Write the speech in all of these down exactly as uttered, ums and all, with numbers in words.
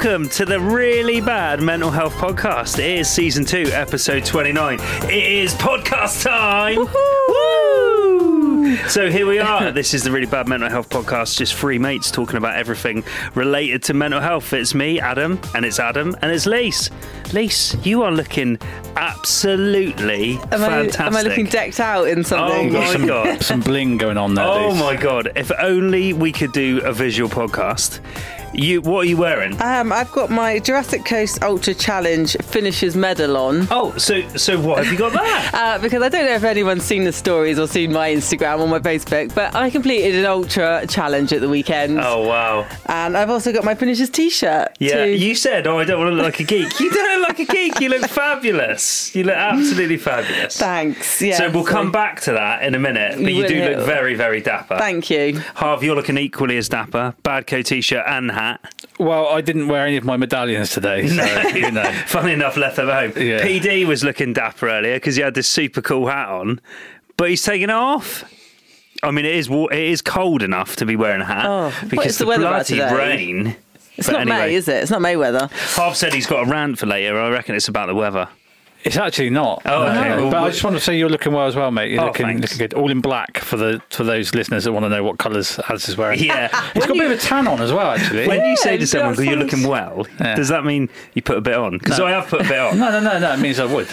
welcome to the Really Bad Mental Health Podcast. It is season two, episode twenty-nine. It is podcast time. Woo! So here we are. This is the Really Bad Mental Health Podcast. Just three mates talking about everything related to mental health. It's me, Adam, and it's Adam, and it's Lise. Lise, you are looking absolutely am fantastic. I, am I looking decked out in something? Oh my some, god, some bling going on there. oh dude. my god! If only we could do a visual podcast. You, what are you wearing? Um, I've got my Jurassic Coast Ultra Challenge Finishers Medal on. Oh, so so what have you got there? Uh, because I don't know if anyone's seen the stories or seen my Instagram or my Facebook, but I completed an Ultra Challenge at the weekend. Oh wow! And I've also got my Finishers T-shirt. Yeah, too. you said, "Oh, I don't want to look like a geek." You don't look like a geek. You look fabulous. You look absolutely fabulous. Thanks. Yeah. So we'll come back to that in a minute. But We you will do hit- look very, very dapper. Thank you. Harv, you're looking equally as dapper. Badco T-shirt and hat. Well, I didn't wear any of my medallions today, so, you know. Funny enough, left them home. Yeah. P D was looking dapper earlier because he had this super cool hat on, but he's taking it off. I mean, it is wa- it is cold enough to be wearing a hat Oh, what because is the weather about bloody today? rain. It's But not anyway, May, is it? It's not May weather. Harv said he's got a rant for later. I reckon it's about the weather. It's actually not. Oh, okay. No, Well, but well- I just want to say you're looking well as well, mate. You're Oh, looking, thanks. looking good. All in black for the for those listeners that want to know what colours Az is wearing. Yeah. It's got a bit of a tan on as well, actually. When you say Yeah, to someone, that "You're sounds- looking well," Yeah. does that mean you put a bit on? Because No. I have put a bit on. No, no, no, no. It means I would.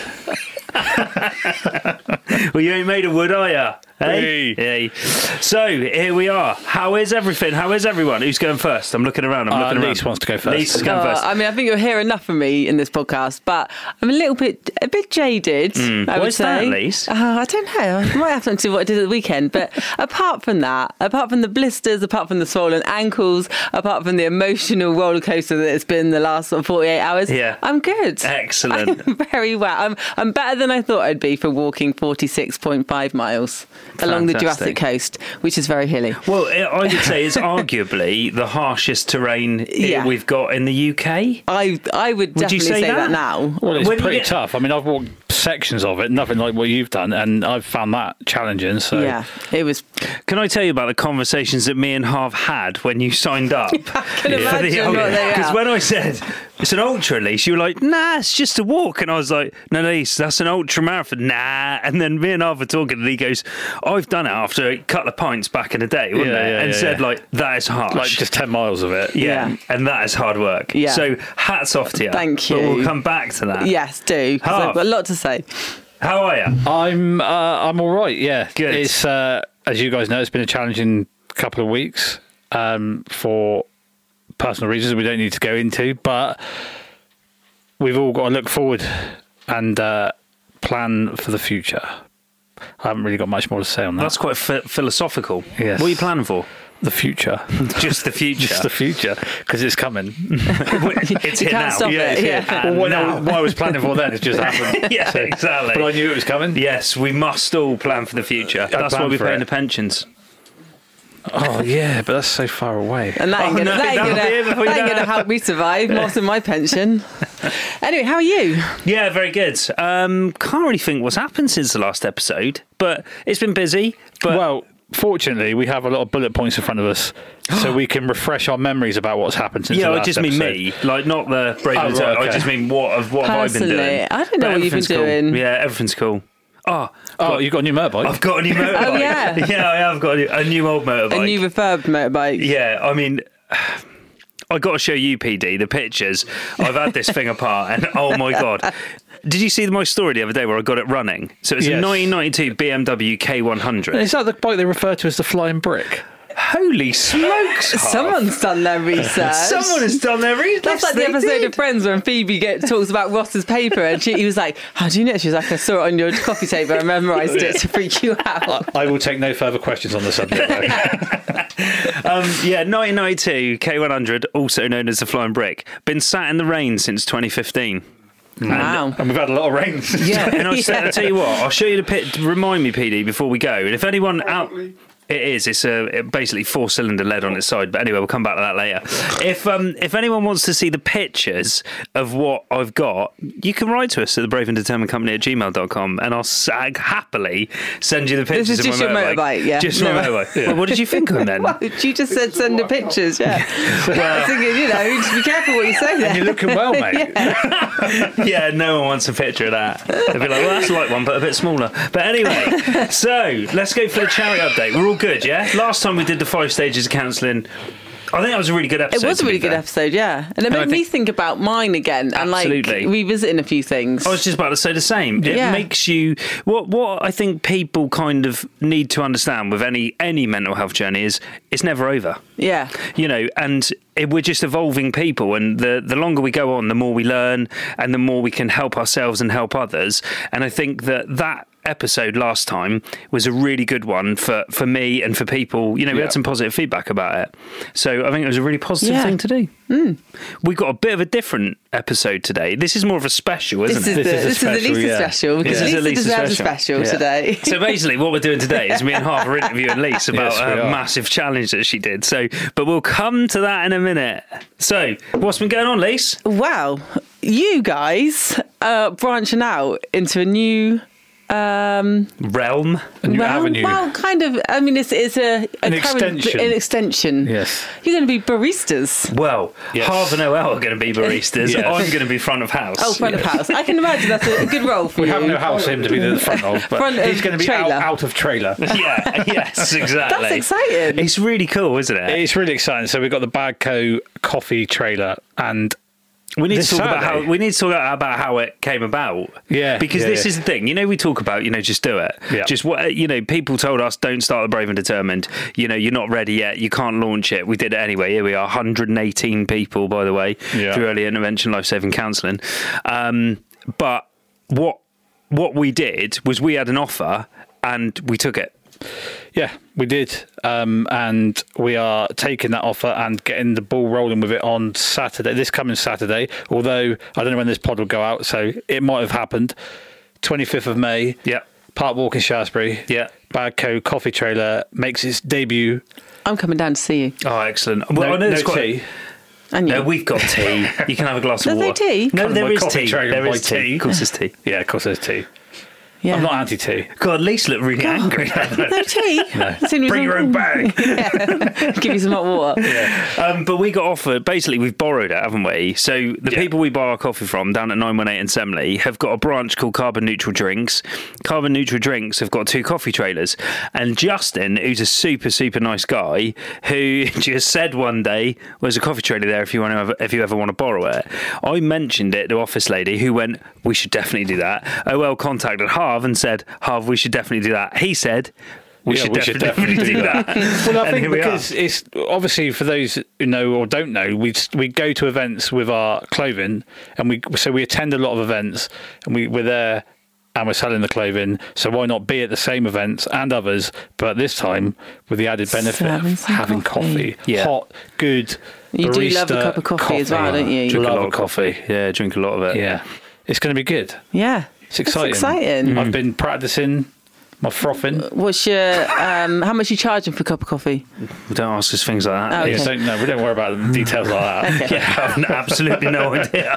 Well, you ain't made of wood, are ya? Hey? Hey. So here we are. How is everything? How is everyone? Who's going first? I'm looking around. I'm Uh, looking around. Lise wants to go first. Lise is going Oh, first. I mean, I think you'll hear enough from me in this podcast, but I'm a little bit, a bit jaded. I Why would is that, say. Lise? Uh, I don't know. I might have to do what I did at the weekend, but apart from that, apart from the blisters, apart from the swollen ankles, apart from the emotional roller coaster that it's been the last sort of forty-eight hours, Yeah. I'm good. Excellent. I'm very well. I'm I'm better than I thought I'd be for walking forty-six point five miles along the Fantastic. Jurassic Coast, which is very hilly. Well, I would say it's arguably the harshest terrain Yeah. we've got in the U K. I I would Would you definitely say say, that? that? now. Well, it's When you pretty get- tough. I mean, I've walked sections of it, nothing like what you've done, and I've found that challenging. So Yeah, it was. Can I tell you about the conversations that me and Harv had when you signed up? I can imagine what they Because are. when I said it's an ultra, Lise, you were like, "Nah, it's just a walk," and I was like, "No, Lise, that's an ultra marathon." Nah, and then me and Harv were talking, and he goes, "I've done it after a couple of pints back in the day, wasn't Yeah, it?" yeah, and yeah, said yeah. like, "That is harsh." like just ten miles of it. yeah, Yeah. and that is hard work. Yeah. So hats off to you. Thank But we'll you. come back to that. Yes, do. 'cause Harv. I've got a lot to say. How are you? I'm uh, I'm all right. Yeah, Good. It's uh, as you guys know, it's been a challenging couple of weeks um, for personal reasons we don't need to go into, but we've all got to look forward and uh, plan for the future. I haven't really got much more to say on that. That's quite ph- philosophical. Yes. What are you planning for? the future. Just the future. Just the future, because it's coming. It's You here can't now. stop Yeah, it. it's here. Yeah. And Well, what, now. I, what I was planning for then, it's just happened. Yeah, So- exactly. But I knew it was coming. Yes, we must all plan for the future. That's why plan we for pay it. in the pensions. Oh, yeah, but that's so far away. And that ain't Oh, gonna, no, that ain't that'll gonna, be it before that you ain't know gonna it. help me survive more than my pension. Anyway, how are you? Yeah, very good. Um, can't really think what's happened since the last episode, but it's been busy. But Well, fortunately, we have a lot of bullet points in front of us, so we can refresh our memories about what's happened since yeah, the I last just mean episode. me, like not the brave. Oh, and right, Toad. I okay. just mean what have what have I been Personally, doing? I don't know But what you've been everything's cool. doing. Yeah, everything's cool. Oh, Oh, you've got a new motorbike? I've got a new motorbike. Oh, yeah. yeah, I have got a new, a new old motorbike. A new refurbed motorbike. Yeah, I mean, I got to show you, P D, the pictures. I've had this thing apart, and oh my god! Did you see my story the other day where I got it running? So it's a Yes. nineteen ninety-two B M W K one hundred. Is that the bike they refer to as the Flying Brick? Holy smokes! Harv. Someone's done their research. Someone has done their research. That's like the They episode did. of Friends when Phoebe get, talks about Ross's paper, and she, he was like, "How do you know?" She was like, "I saw it on your coffee table. I memorised it to freak you out." I will take no further questions on the subject. though. Um, yeah, nineteen ninety-two K one hundred, also known as the Flying Brick, been sat in the rain since twenty fifteen. Wow. And we've had a lot of rains. Yeah, and I'll, Yeah. I'll tell you what, I'll show you the pit. Remind me, P D, before we go. And if anyone out, It is. It's a it basically four-cylinder L E D on its side. But anyway, we'll come back to that later. If um if anyone wants to see the pictures of what I've got, you can write to us at the Brave and Determined Company at gmail dot com, and I'll sag happily send you the pictures This is of just my your motorbike. motorbike, yeah. Just No. my motorbike. Well, what did you think of them then? Well, you just said send the pictures, yeah. I was thinking, you know, just be careful what you say there. And you're looking well, mate. Yeah, no one wants a picture of that. They'd be like, well, that's like one, but a bit smaller. But anyway, so let's go for the charity update. We're all good, yeah? Last time we did the five stages of counselling, I think that was a really good episode. It was a to be really good fair. episode, yeah. And it And I made me think- think about mine again and Absolutely. like revisiting a few things. I was just about to say the same. It Yeah. makes you what what I think people kind of need to understand with any any mental health journey is it's never over. Yeah. You know, and it, we're just evolving people, and the the longer we go on, the more we learn, and the more we can help ourselves and help others. And I think that that episode last time was a really good one for for me and for people. You know, we Yeah. had some positive feedback about it, so I think it was a really positive Yeah. thing to do. Mm. We've got a bit of a different episode today. This is more of a special, isn't This it? is, the, This is a this is the special, Lisa yeah. special because This is a Lisa Lisa deserves special. a special Yeah. today. So basically, what we're doing today is me and Harv are interviewing Lise about Yes, we a are. massive challenge that she did. So, but we'll come to that in a minute. So, what's been going on, Lise? Wow, you guys are branching out into a new um, Realm. A new well, avenue. well, kind of. I mean, it's it's a, a An current- extension. An extension. Yes. You're going to be baristas. Well, Yes. Harv and O L are going to be baristas. Yes. I'm going to be front of house. Oh, front of house. I can imagine that's a good role for We you. have no house for him to be the front of, but Front of he's going to be out, trailer. out of trailer. Yeah. Yes. Exactly. That's exciting. It's really cool, isn't it? It's really exciting. So we've got the Bagco coffee trailer, and We need This to talk about Saturday. how we need to talk about how it came about. Yeah, because yeah, this yeah. is the thing. You know, we talk about you know just do it. Yeah. Just what you know. People told us don't start the Brave and Determined. You know, you're not ready yet. You can't launch it. We did it anyway. Here we are, one hundred eighteen people, by the way, Yeah. through early intervention, life saving counselling. Um, but what what we did was we had an offer and we took it. yeah, we did, um, and we are taking that offer and getting the ball rolling with it on Saturday. This coming Saturday, although I don't know when this pod will go out, so it might have happened. twenty-fifth of May. Yeah. Park Walk in Shaftesbury. Yeah. Bagco coffee trailer makes its debut. I'm coming down to see you. Oh, excellent. Well, No, I know no there's quite- tea. And you. No, we've got tea. You can have a glass There's of no water. tea? No, Come there on, my is coffee tea. trailer There and is buy tea. tea. Of course, there's tea. Yeah, of course there's tea. yeah. I'm not anti-tea. God, Lisa looked really angry. No tea. No. Bring your own bag. Give you some hot water. Um, but we got offered, basically, we've borrowed it, haven't we? So the Yeah. people we buy our coffee from down at nine one eight in Semley have got a branch called Carbon Neutral Drinks. Carbon Neutral Drinks have got two coffee trailers. And Justin, who's a super, super nice guy, who just said one day, well, there's a coffee trailer there if you, want to have, if you ever want to borrow it. I mentioned it to Office Lady, who went, we should definitely do that. O L contacted Harv and said, Harv, we should definitely do that. He said, we, Yeah, should, we definitely should definitely do do that. Well, I And think here we are. because it's obviously for those who know or don't know, we we go to events with our clothing, and we so we attend a lot of events, and we we're there and we're selling the clothing. So why not be at the same events and others, but this time with the added benefit Serving of some having coffee. coffee, Yeah. hot, good. You do love a barista cup of coffee as well, don't you? Drink a Love lot a of coffee. Yeah, drink a lot of it. Yeah, it's going to be good. Yeah. It's exciting. It's exciting. I've been practicing my frothing. What's your, um, how much are you charging for a cup of coffee? Don't ask us things like that. Oh, okay. Yeah, don't, no, we don't worry about the details like that. Yeah, I've absolutely no idea.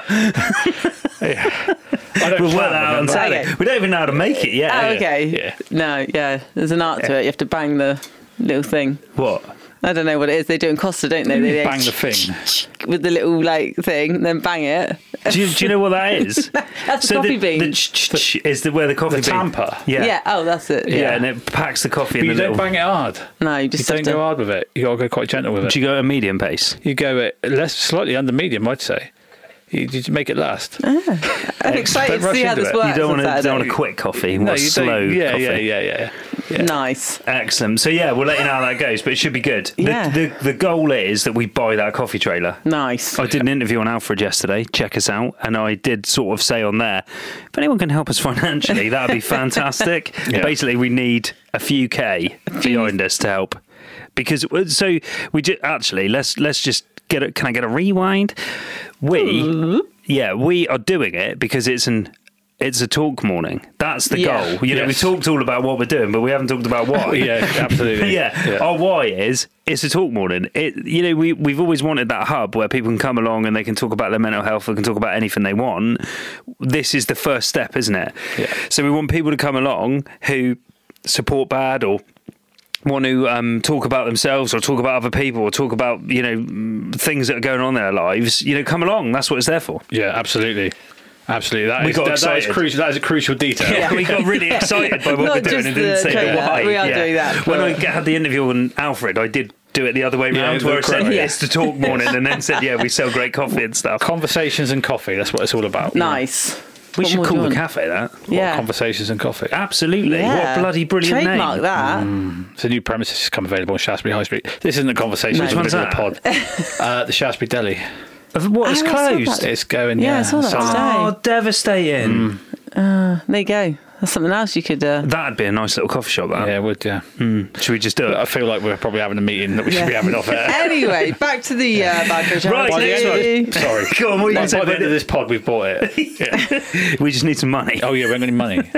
I don't We'll work plan that out on them, Saturday. Okay. We don't even know how to make it yet. Oh, okay. Yeah. No, yeah. There's an art to it. You have to bang the little thing. What? I don't know what it is. They do in Costa, don't they? They Bang the thing. with the little like thing, then bang it. Do you, do you know what that is? That's the coffee the, bean. The ch- ch- ch- is the where the coffee The bean. tamper. Yeah. Yeah. Oh, that's it. Yeah, Yeah. and it packs the coffee But in you the don't little. bang it hard. No, you You just don't have to. go hard with it. You got to go quite gentle with it. Do you go at a medium pace? You go at less, slightly under medium, I'd say. You, you make it last. I'm excited Don't to rush see how into this it. works. You don't on want to. Saturday. Don't want a quick coffee. You No, want a you slow don't. Yeah, coffee. yeah, yeah, yeah, yeah. Nice. Excellent. So yeah, we'll let you know how that goes, but it should be good. Yeah. The, the, the goal is that we buy that coffee trailer. Nice. I did an interview on Alfred yesterday. Check us out. And I did sort of say on there, if anyone can help us financially, that would be fantastic. Yeah. Basically, we need a few K behind us to help. Because, so we just, actually, let's let's just get a, can I get a rewind? We, yeah, we are doing it because it's an it's a talk morning. That's the Yeah. goal. You know, we Yes. talked all about what we're doing, but we haven't talked about why. Yeah, absolutely. yeah. Yeah. Our why is it's a talk morning. It, you know, we we've always wanted that hub where people can come along and they can talk about their mental health. They can talk about anything they want. This is the first step, isn't it? Yeah. So we want people to come along who support bad or want to um, talk about themselves or talk about other people or talk about, you know, things that are going on in their lives. You know, come along. That's what it's there for. Yeah, absolutely. Absolutely. That We is, got that, that is excited. crucial. That is a crucial detail. Yeah, we got really excited by what Not we're doing just and didn't the say the trailer. why. We are doing that, When I but- had the interview on Alfred, I did do it the other way Yeah, round, the where I said correct way. it's the talk morning, and then said, yeah, we sell great coffee and stuff. Conversations and coffee. That's what it's all about. Nice. We What should more do call you the want? cafe that. Yeah. Conversations and coffee. Absolutely. Yeah. What a bloody brilliant Trademark name. that. It's a new premises has come available on Shaftesbury High Street. This isn't a conversation. No. It's Which a one's bit of a pod. uh, the Shaftesbury Deli. What, it's Oh, I saw closed? that. It's going. Yeah, Yeah, I saw that so- today. Oh, devastating. There you go. That's something else you could. Uh, That'd be a nice little coffee shop, that. Yeah, it would. Yeah. Should we just do But I it? feel like we're probably having a meeting that we should Yeah. be having off air. anyway, back to the uh, bad coach. Right, By the end of Charity. this- Sorry. Go on, what were you By, gonna say by the about end of it? this pod, we've bought it. Yeah. We just need some money. Oh yeah, we haven't got any money.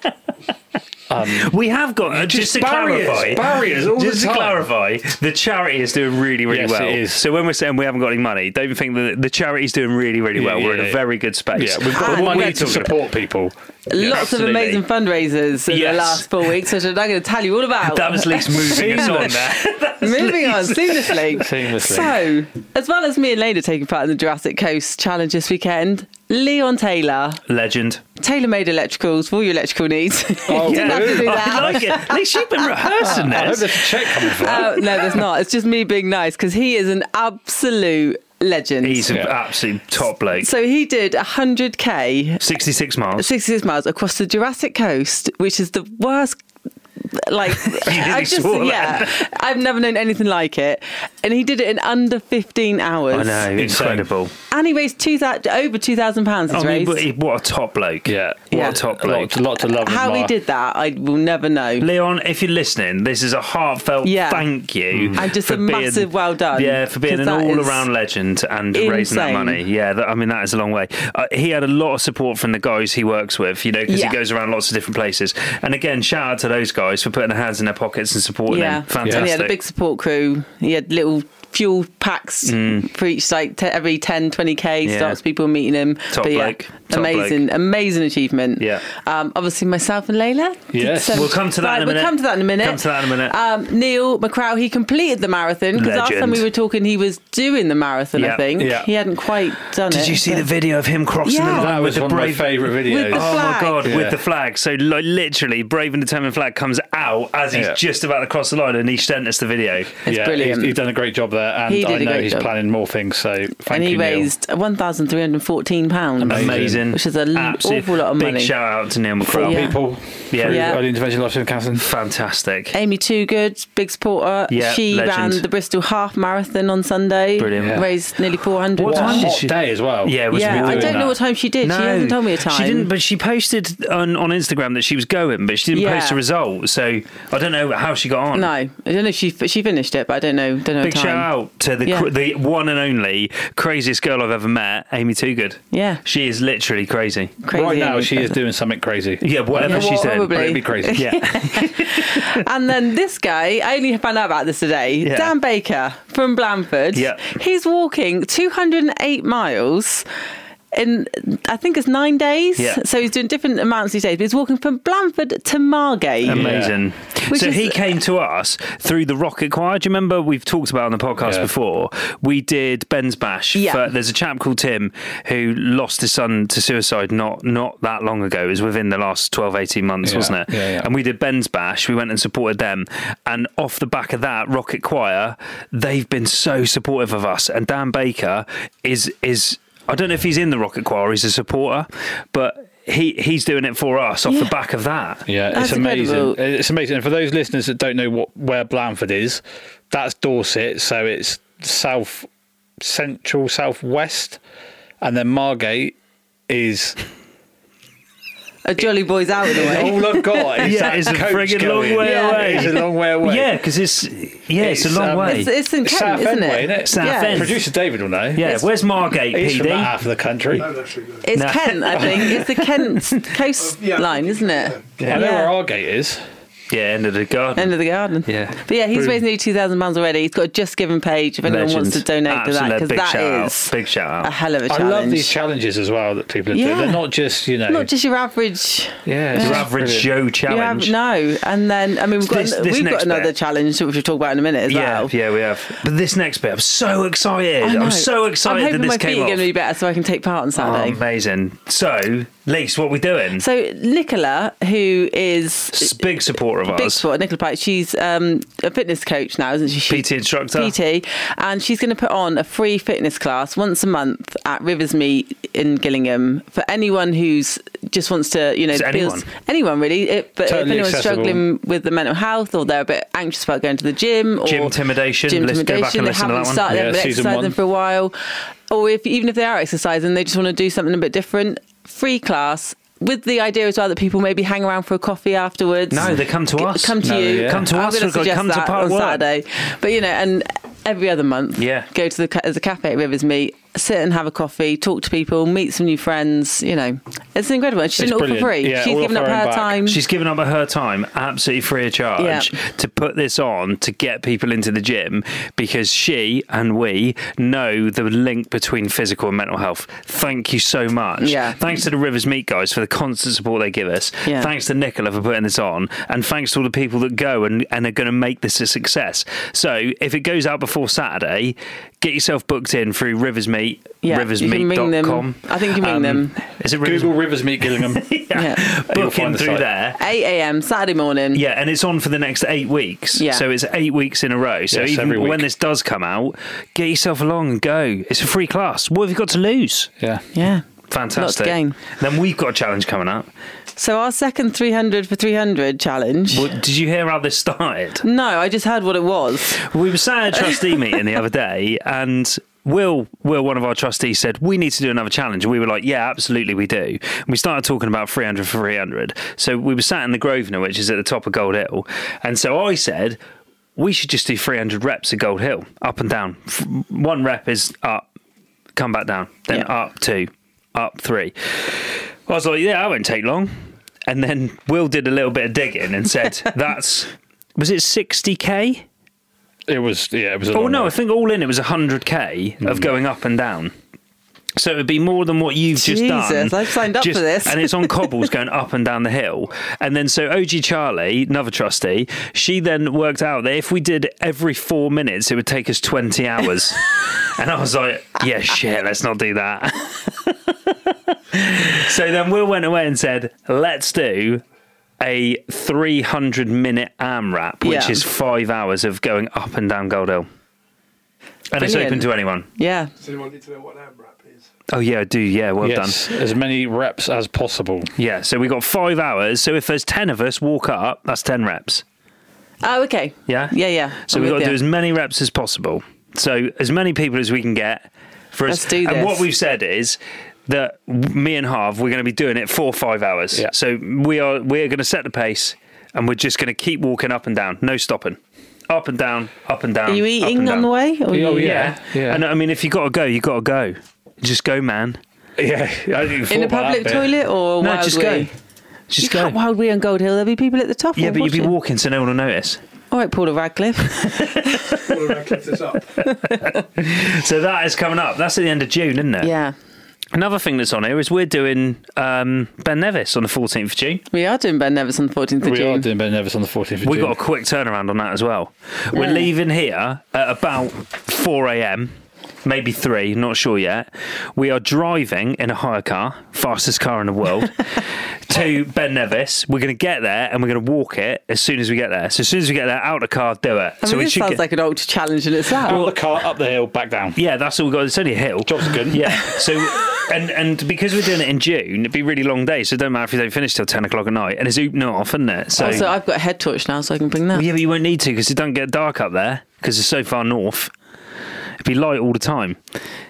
We have got, uh, just, to barriers, clarify, barriers all just the to time. clarify, the charity is doing really, really Yes, well. it is. So when we're saying we haven't got any money, don't think that the charity's doing really, really Yeah, well. We're yeah, in a yeah. very good space. Yeah, we've got Ah, the money yeah. to support people. Lots absolutely. of amazing fundraisers in Yes. the last four weeks, which I'm not going to tell you all about. That was Lee's moving us on there. Moving on seamlessly. Seamlessly. So, as well as me and Lena taking part in the Jurassic Coast Challenge this weekend, Leon Taylor, Legend. tailor-made electricals for all your electrical needs. Oh, Didn't have to do good. that. I like it. At least you've been rehearsing I hope this. there's a check coming for that. Uh, no, there's not. It's just me being nice because he is an absolute legend. He's an Yeah. absolute top bloke. So he did one hundred k, sixty-six miles. sixty-six miles across the Jurassic Coast, which is the worst. Like, nearly I just, swore yeah, I've never known anything like it. And he did it in under fifteen hours. I know, Insane. incredible. And he raised two thousand, over two thousand pounds. He's I mean, raised. but he- what a top bloke. Yeah. What Yeah. a top A lot, bloke. a lot to love. and How he admire. did that, I will never know. Leon, if you're listening, this is a heartfelt Yeah. thank you. And just for a massive well done, Yeah, for being 'cause an that is all-around legend and raising that insane. money. Yeah, that, I mean, that is a long way. Uh, he had a lot of support from the guys he works with, you know, because Yeah. he goes around lots of different places. And again, shout out to those guys for putting their hands in their pockets and supporting Yeah. him. Fantastic. And he had a big support crew. He had little fuel packs for each, like te- every ten, twenty k Mm. Yeah. stops people meeting him. Top but yeah, bloke. Top amazing, amazing achievement. Yeah. Um, obviously, myself and Layla. did Yes. some- We'll come to that Right, in a We'll minute. come to that in a minute. Come to that in a minute. Um, Neil McCrow, he completed the marathon because last Legend. time we were talking, he was doing the marathon. Yeah. I think Yeah. he hadn't quite done it. Did you see but- the video of him crossing Yeah. the line That with was the one of my brave favourite videos. With the Oh my flag. god, Yeah. with the flag. So like, literally, brave and determined flag comes out as he's Yeah. just about to cross the line, and he sent us the video. It's yeah, brilliant. He's, he's done a great job there, and He did I a know great he's job. planning more things. So thank and he you, Neil. raised one thousand three hundred fourteen pounds. Amazing, Which is an Absolute awful lot of big money. shout out to Neil for McCraw. Yeah. people. Yeah. for Yeah. early intervention life saving counselling. Fantastic. Amy Toogood, big supporter. Yeah, she legend. ran the Bristol Half Marathon on Sunday. Brilliant. Yeah. Raised nearly four hundred. What What a time did hot she- day as well. Yeah, it was Yeah, really I doing don't know that. what time she did. She hasn't told me a time. She didn't, but she posted on, on Instagram that she was going, but she didn't Yeah. post a result. So I don't know how she got on. No, I don't know if she she finished it, but I don't know. Don't know Big time. shout out to the Yeah. cr- the one and only craziest girl I've ever met, Amy Toogood. Yeah. She is literally crazy. Crazy right now, Amy. she is doing something crazy. Yeah, whatever Yeah, she's doing. probably. It'd be crazy. Yeah. And then this guy, I only found out about this today. Yeah. Dan Baker from Blandford. Yeah. He's walking two hundred eight miles in, I think it's nine days. Yeah. So he's doing different amounts these days. But he's walking from Blandford to Margate. Amazing. Which so is- he came to us through the Rocket Choir. Do you remember we've talked about on the podcast Yeah. before? We did Ben's Bash. Yeah. For, there's a chap called Tim who lost his son to suicide not not that long ago. It was within the last twelve, eighteen months, Yeah. wasn't it? Yeah, yeah. And we did Ben's Bash. We went and supported them. And off the back of that, Rocket Choir, they've been so supportive of us. And Dan Baker is is I don't know if he's in the Rocket Choir, he's a supporter, but he he's doing it for us off Yeah. the back of that. Yeah, That's it's amazing. incredible. It's amazing. And for those listeners that don't know what where Blandford is, that's Dorset, so it's south central, southwest, and then Margate is a jolly boy's out of the way. All I've got is Yeah, that it's a coach friggin' going. long way Yeah. away. It's a long way away. Yeah, because it's yeah, it's, It's, a long um, way. It's, it's in It's Kent, Southend isn't it? way, isn't it? Southend. Producer David will know. yeah, where's Margate, He's P from D? that half of the country. No, that's true. No. It's No. Kent, I think. It's the Kent coastline, Yeah. isn't it? I know where our gate is. Yeah, end of the garden. End of the garden. Yeah. But yeah, he's Boom. raised nearly two thousand pounds already. He's got a Just Giving page if anyone Legend. wants to donate to that, Absolute because big that shout is out. Big shout out. a hell of a I challenge. love these challenges as well that people are Yeah. doing. They're not just, you know. Not just your average. yeah, it's Your just average brilliant. Joe You challenge. have, no, and then I mean we've got This- this we've next got another bit. challenge which we'll talk about in a minute as Yeah, well. yeah, we have. But this next bit, I'm so excited. I know. I'm so excited I'm hoping that this my came feet are off. going to be better so I can take part on Oh, Saturday. amazing. So, Lise, what are we doing? So Nicola, who is S- big supporter of big ours. sport, Nicola Pike, she's um, a fitness coach now, isn't she? she P T instructor. P T, and she's going to put on a free fitness class once a month at Rivers Meet in Gillingham for anyone who's just wants to, you know, It's build- anyone. anyone really. It, but Totally if anyone's accessible. struggling with the mental health, or they're a bit anxious about going to the gym, or Gym intimidation. gym Let's go back intimidation, and they listen to haven't that one. started, they Yeah, haven't been season exercising one. for a while, or if even if they are exercising, they just want to do something a bit different. Free class. With the idea as well that people maybe hang around for a coffee afterwards. No, they come to G- us. Come to No, you. yeah. Come to I'm us. going We've to got to suggest come to that Park on Work. Saturday. But you know, and every other month, Yeah. go to the ca- as a cafe at Rivers Meet, sit and have a coffee, talk to people, meet some new friends. You know, it's incredible. And she's It's doing it all for brilliant. free. Yeah, She's all given off up her her own back. time. She's given up her time absolutely free of charge Yeah. to put this on to get people into the gym because she and we know the link between physical and mental health. Thank you so much. Yeah. Thanks to the Rivers Meet guys for the constant support they give us. Yeah. Thanks to Nicola for putting this on. And thanks to all the people that go and, and are going to make this a success. So if it goes out before Saturday, get yourself booked in through Rivers Meet, Yeah, rivers you can meet ring dot them. com. I think you can ring them. Is it Rivers? Google Rivers Meet Gillingham. Yeah. You'll Book in find the through site. there. eight a.m. Saturday morning. Yeah, and it's on for the next eight weeks. Yeah. So it's eight weeks in a row. So Yes, even every week. when this does come out, get yourself along and go. It's a free class. What have you got to lose? Yeah. Yeah. Fantastic. Lots to gain. Then we've got a challenge coming up. So our second three hundred for three hundred challenge. Well, did you hear how this started? No, I just heard what it was. We were sat at a trustee meeting the other day, and Will, Will, one of our trustees, said, we need to do another challenge. And we were like, yeah, absolutely we do. And we started talking about three hundred for three hundred. So we were sat in the Grosvenor, which is at the top of Gold Hill. And so I said, we should just do three hundred reps at Gold Hill, up and down. F- One rep is up, come back down, then Yeah. up two, up three. I was like, yeah, that won't take long. And then Will did a little bit of digging and said, that's, was it sixty K? It was, yeah, it was a Oh long no, way. I think all in it was one hundred K of going up and down. So it would be more than what you've just done. Jesus, I've signed up Just- for this. And it's on cobbles going up and down the hill. And then so O G Charlie, another trustee, she then worked out that if we did every four minutes, it would take us twenty hours. And I was like, yeah, shit, let's not do that. So then Will went away and said, let's do a three hundred minute AMRAP, which Yeah. is five hours of going up and down Gold Hill. And it's Brilliant. open to anyone. Yeah. Does anyone need to know what AMRAP is? Oh, yeah, I do. Yeah, well yes, done. as many reps as possible. Yeah, so we got five hours. So if there's ten of us walk up, that's ten reps. Oh, okay. Yeah? Yeah, yeah. So I'm we've got with to do you. as many reps as possible. So as many people as we can get. For Let's us. do And this. what we've said is that me and Harv, we're going to be doing it for five hours. Yeah. So we are we're going to set the pace, and we're just going to keep walking up and down, no stopping, up and down, up and down. Are you up eating and on down. the way? Or Oh, you- yeah. Yeah. And I mean, if you got to go, you got to go. Just go, man. Yeah. I didn't In thought a about public that bit. toilet or No, wild just wee? go. Just You go. can't wild wee on Gold Hill. There'll be people at the top. Yeah, all but you'd be watching. walking, so no one will notice. All right, Paula Radcliffe. All around clip this up. So that is coming up. That's at the end of June, isn't it? Yeah. Another thing that's on here is we're doing um, Ben Nevis on the fourteenth of June. We are doing Ben Nevis on the fourteenth of We June. are doing Ben Nevis on the fourteenth of We've June. got a quick turnaround on that as well. We're Yeah. leaving here at about four a.m, maybe three, not sure yet. We are driving in a hire car, fastest car in the world, to Ben Nevis. We're going to get there and we're going to walk it as soon as we get there. So as soon as we get there, out the car, do it. I mean, so we this should sounds get- like an ultra challenge in itself. Out the car, up the hill, back down. Yeah, that's all we got. It's only a hill. Job's good. Yeah. So, and and because we're doing it in June, it'd be a really long day. So it don't matter if you don't finish till ten o'clock at night. And it's ooping off, isn't it? So, Also, I've got a head torch now, so I can bring that. yeah, but you won't need to because it don't get dark up there because it's so far north. It'd be light all the time.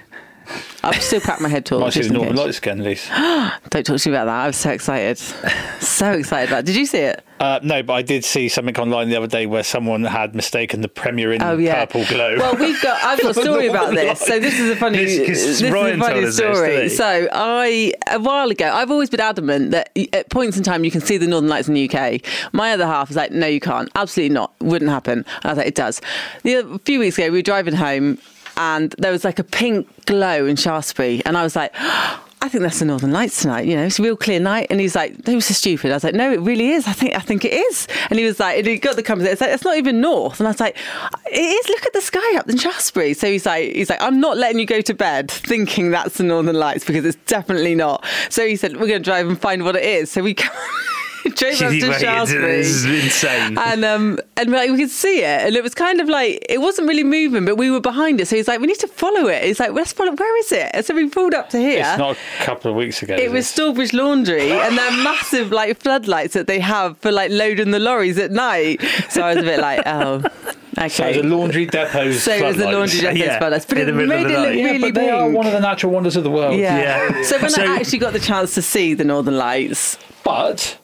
I'm still pack my head torch. Might see just the in Northern case. Lights again, Lise. Don't talk to me about that. I was so excited. So excited about it. Did you see it? Uh, no, but I did see something online the other day where someone had mistaken the Premier Inn Oh, yeah. purple glow. Well, we've got. I've got a story about this. So this is a funny. This- 'cause this is Ryan a funny told us this, story. didn't he? So I, a while ago, I've always been adamant that at points in time you can see the Northern Lights in the U K. My other half was like, no, you can't. Absolutely not. Wouldn't happen. And I was like, it does. The other, a few weeks ago, we were driving home, and there was like a pink glow in Shaftesbury, and I was like, I think that's the Northern Lights tonight. You know, it's a real clear night. And he's like, "They were so stupid." I was like, "No, it really is. I think, I think it is." And he was like, and he got the company. It's like, it's not even north. And I was like, "It is. Look at the sky up in Shaftesbury." So he's like, he's like, "I'm not letting you go to bed thinking that's the Northern Lights because it's definitely not." So he said, "We're going to drive and find what it is." So we come. Drove up to Wait, Shaftesbury. this is insane. And um and like we could see it, and it was kind of like it wasn't really moving, but we were behind it. So he's like, "We need to follow it." He's like, "Let's follow. Where is it?" And so we pulled up to here. It's not a couple of weeks ago. It is was Stallbridge Laundry, and they're massive like floodlights that they have for like loading the lorries at night. So I was a bit like, oh, okay. So it was a laundry depot. So it was a laundry depot Yeah, floodlights, but in it the middle made of it the look night. Yeah, really but they are big. one of the natural wonders of the world. Yeah. Yeah. So when So- I actually got the chance to see the Northern Lights But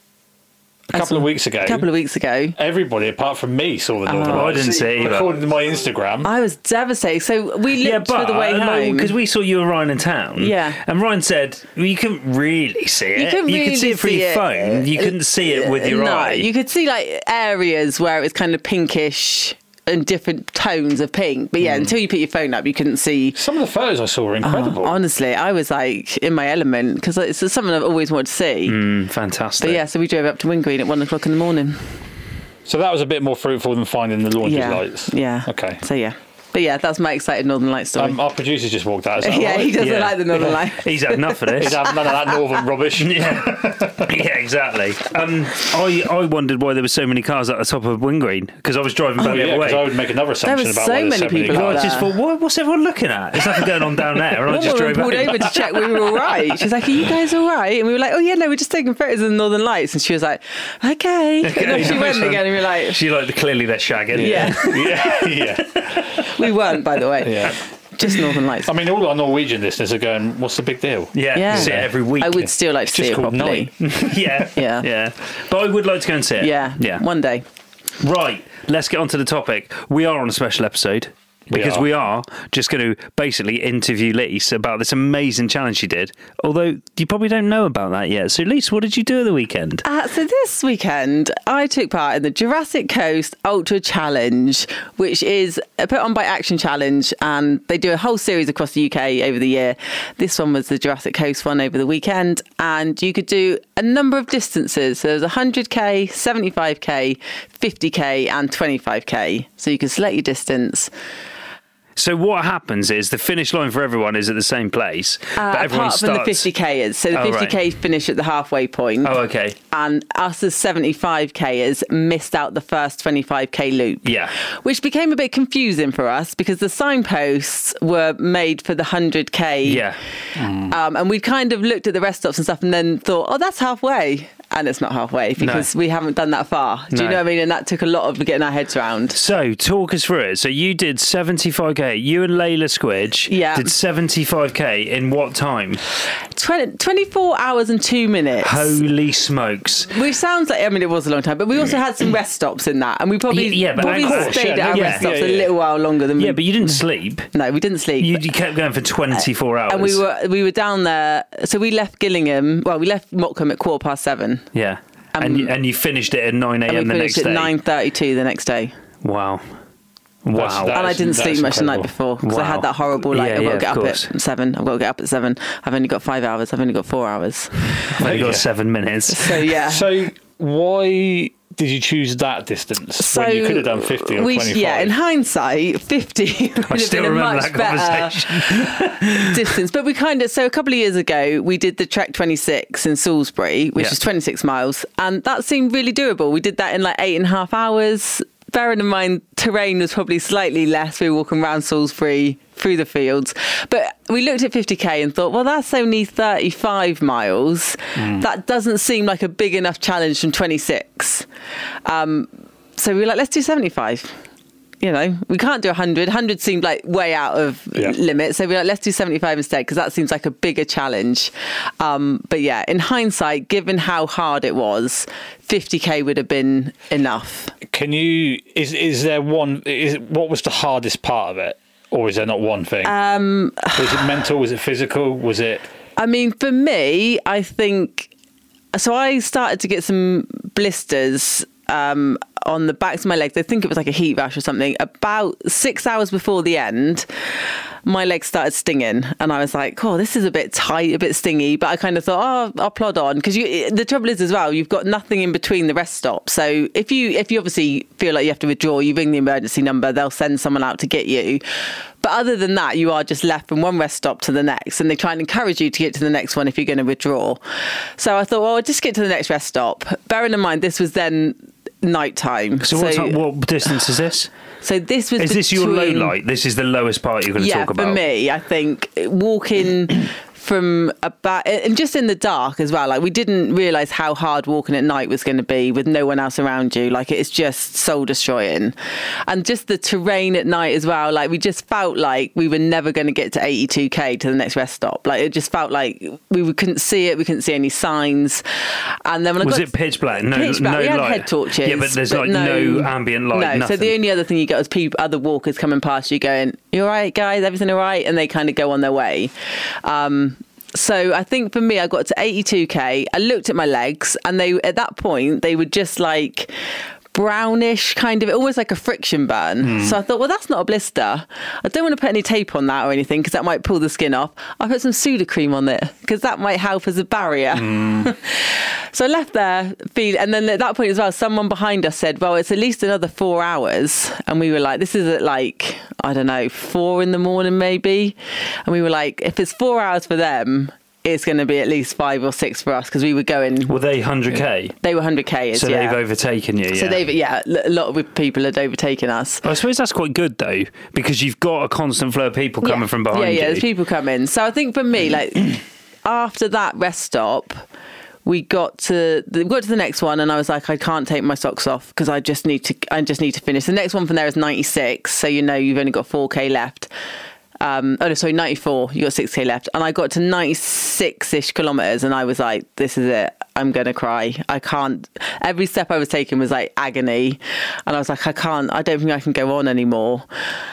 a couple of weeks ago, a couple of weeks ago, everybody apart from me saw the Northern Oh, I Lights. didn't see it either. According to my Instagram. I was devastated. So we Yeah, looked but for the way home. because we saw you and Ryan in town. Yeah. And Ryan said well, you couldn't really see it. You couldn't could really see it through see your it. phone. You couldn't see it with your no, eye. you could see like areas where it was kind of pinkish and different tones of pink. But yeah, until you put your phone up, you couldn't see. Some of the photos I saw were incredible. Oh, honestly, I was like in my element because it's something I've always wanted to see. Mm, fantastic. But yeah, so we drove up to Wingreen at one o'clock in the morning. So that was a bit more fruitful than finding the laundry Yeah, lights. yeah. Okay. So yeah, but yeah, that's my excited Northern Lights story. Um, our producer's just walked out. Is that yeah, right? he doesn't Yeah. like the Northern Lights. He's had enough of this. He's having none of that northern rubbish. Yeah, yeah, exactly. Um, I I wondered why there were so many cars at the top of Wingreen because I was driving back Oh, the yeah, other because I way. would make another assumption was about so why there's many so many people I out cars. just thought, what, what's everyone looking at? There's nothing going on down there. And I One just woman drove pulled out. over to check we were all right. She was like, "Are you guys all right?" And we were like, "Oh yeah, no, we're just taking photos of the Northern Lights." And she was like, "Okay." Okay, And then she nice went one. again, and we were like, She like clearly they're shagging. "Yeah." yeah, yeah, We weren't, by the way. yeah. Just Northern Lights. I mean, all our Norwegian listeners are going, "What's the big deal?" Yeah, Yeah. you see it every week. I would still like to It's see just it called properly. yeah, Yeah. yeah. But I would like to go and see it. Yeah, yeah. One day. Right, let's get on to the topic. We are on a special episode because are. we are just going to basically interview Lise about this amazing challenge she did. Although you probably don't know about that yet. So, Lise, what did you do at the weekend? Uh, so this weekend, I took part in the Jurassic Coast Ultra Challenge, which is put on by Action Challenge, and they do a whole series across the U K over the year. This one was the Jurassic Coast one over the weekend, and you could do a number of distances. So there's one hundred k, seventy-five k, fifty k, and twenty-five k. So you can select your distance. So what happens is the finish line for everyone is at the same place, Uh, but everyone apart from starts. the fifty kers. So the Oh, fifty k right. finish at the halfway point. Oh, okay. And us as seventy-five kers missed out the first twenty-five k loop. Yeah. Which became a bit confusing for us because the signposts were made for the one hundred k. Yeah. Um, and we kind of looked at the rest stops and stuff and then thought, oh, that's halfway. And it's not halfway because No. we haven't done that far. Do you No. know what I mean? And that took a lot of getting our heads around. So talk us through it. So you did seventy-five k. You and Layla Squidge Yeah. did seventy-five k in what time? twenty, twenty-four hours and two minutes. Holy smokes. Which sounds like, I mean, it was a long time, but we also had some rest stops in that. And we probably, Yeah, yeah, but probably of course, stayed yeah, at our yeah, rest stops yeah, a yeah. little while longer than we... Yeah, but you didn't sleep. No, we didn't sleep. You, you kept going for twenty-four hours. and we were we were down there. So we left Gillingham. Well, we left Mottcombe at quarter past seven. Yeah. Um, and, you, and you finished it at nine And a.m. we the next finished at day. nine thirty-two the next day. Wow. That's- Wow. that And I is- didn't that sleep is much the night incredible. before because I Wow. had that horrible, like, Yeah, I've got yeah, to get of up course. at seven. I've got to get up at seven. I've only got five hours. I've only got four hours. I've only got Yeah. seven minutes. So, yeah. So why did you choose that distance So when you could have done fifty or we, twenty-five? yeah, in hindsight, fifty would I have still been a remember much that better conversation. distance. But we kind of, so a couple of years ago, we did the Trek twenty-six in Salisbury, which Yeah. is twenty-six miles, and that seemed really doable. We did that in like eight and a half hours. Bearing in mind, terrain was probably slightly less. We were walking around Salisbury through the fields. But we looked at fifty k and thought, well, that's only thirty-five miles. That doesn't seem like a big enough challenge from twenty-six. Um, so we were like, let's do seventy-five. you know, we can't do one hundred. one hundred seemed like way out of Yeah. limit. So we're like, let's do seventy-five instead, because that seems like a bigger challenge. Um, but yeah, in hindsight, given how hard it was, fifty K would have been enough. Can you, is is there one, is what was the hardest part of it? Or is there not one thing? Um, was it mental? Was it physical? Was it? I mean, for me, I think, so I started to get some blisters um, on the backs of my legs. I think it was like a heat rash or something. About six hours before the end, my legs started stinging, and I was like, oh, this is a bit tight, a bit stingy. But I kind of thought, oh, I'll plod on, because the trouble is as well, you've got nothing in between the rest stops. So if you if you obviously feel like you have to withdraw, you ring the emergency number, they'll send someone out to get you. But other than that, you are just left from one rest stop to the next, and they try and encourage you to get to the next one if you're going to withdraw. So I thought, well, I'll just get to the next rest stop. Bearing in mind, this was then night time. So, what, time, what distance is this? So this was Is this your between- low light? This is the lowest part you're going to yeah, talk about? for me, I think walking from about, and just in the dark as well, like we didn't realise how hard walking at night was going to be with no one else around you. Like it's just soul destroying. And just the terrain at night as well, like we just felt like we were never going to get to eighty-two K to the next rest stop. Like it just felt like we couldn't see it, we couldn't see any signs. And then when I Was got it pitch black? No, pitch black. no we had light. head torches. Yeah, but there's like no, no ambient light. No, nothing. so the only other thing you get was people, other walkers coming past you going, "You all right, guys? Everything all right?" And they kind of go on their way. Um, so I think for me, I got to eighty-two K. I looked at my legs, and they at that point they were just like brownish, kind of almost like a friction burn. Mm. So I thought, well, that's not a blister. I don't want to put any tape on that or anything, because that might pull the skin off. I put some Sudocrem on it, because that might help as a barrier. Mm. So I left there, feel, and then at that point as well, someone behind us said, well, it's at least another four hours. And we were like, this is at like, I don't know, four in the morning maybe. And we were like, if it's four hours for them, it's going to be at least five or six for us, because we were going. Were they one hundred K? They were one hundred K. So yeah. they've overtaken you. Yeah. So they've yeah, a lot of people had overtaken us. I suppose that's quite good though, because you've got a constant flow of people coming yeah. from behind yeah, you. Yeah, there's people coming. So I think for me, like after that rest stop, we got to we got to the next one, and I was like, I can't take my socks off, because I just need to. I just need to finish. The next one from there is ninety-six, so you know you've only got four K left. Um, oh no, sorry, ninety-four. You got six K left, and I got to ninety-six-ish kilometers, and I was like, "This is it. I'm gonna cry. I can't." Every step I was taking was like agony, and I was like, "I can't. I don't think I can go on anymore."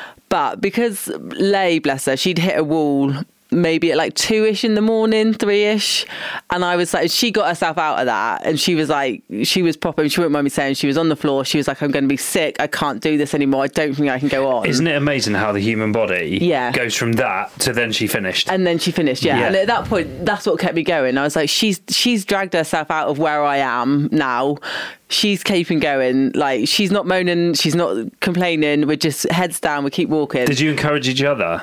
But because Lay, bless her, she'd hit a wall maybe at like two-ish in the morning, three-ish, and I was like, she got herself out of that, and she was like, she was proper, she wouldn't mind me saying, she was on the floor, she was like, I'm going to be sick, I can't do this anymore, I don't think I can go on. Isn't it amazing how the human body yeah. goes from that to then she finished? And then she finished, yeah. yeah. And at that point, that's what kept me going. I was like, she's she's dragged herself out of where I am now. She's keeping going. Like, she's not moaning, she's not complaining, we're just heads down, we keep walking. Did you encourage each other?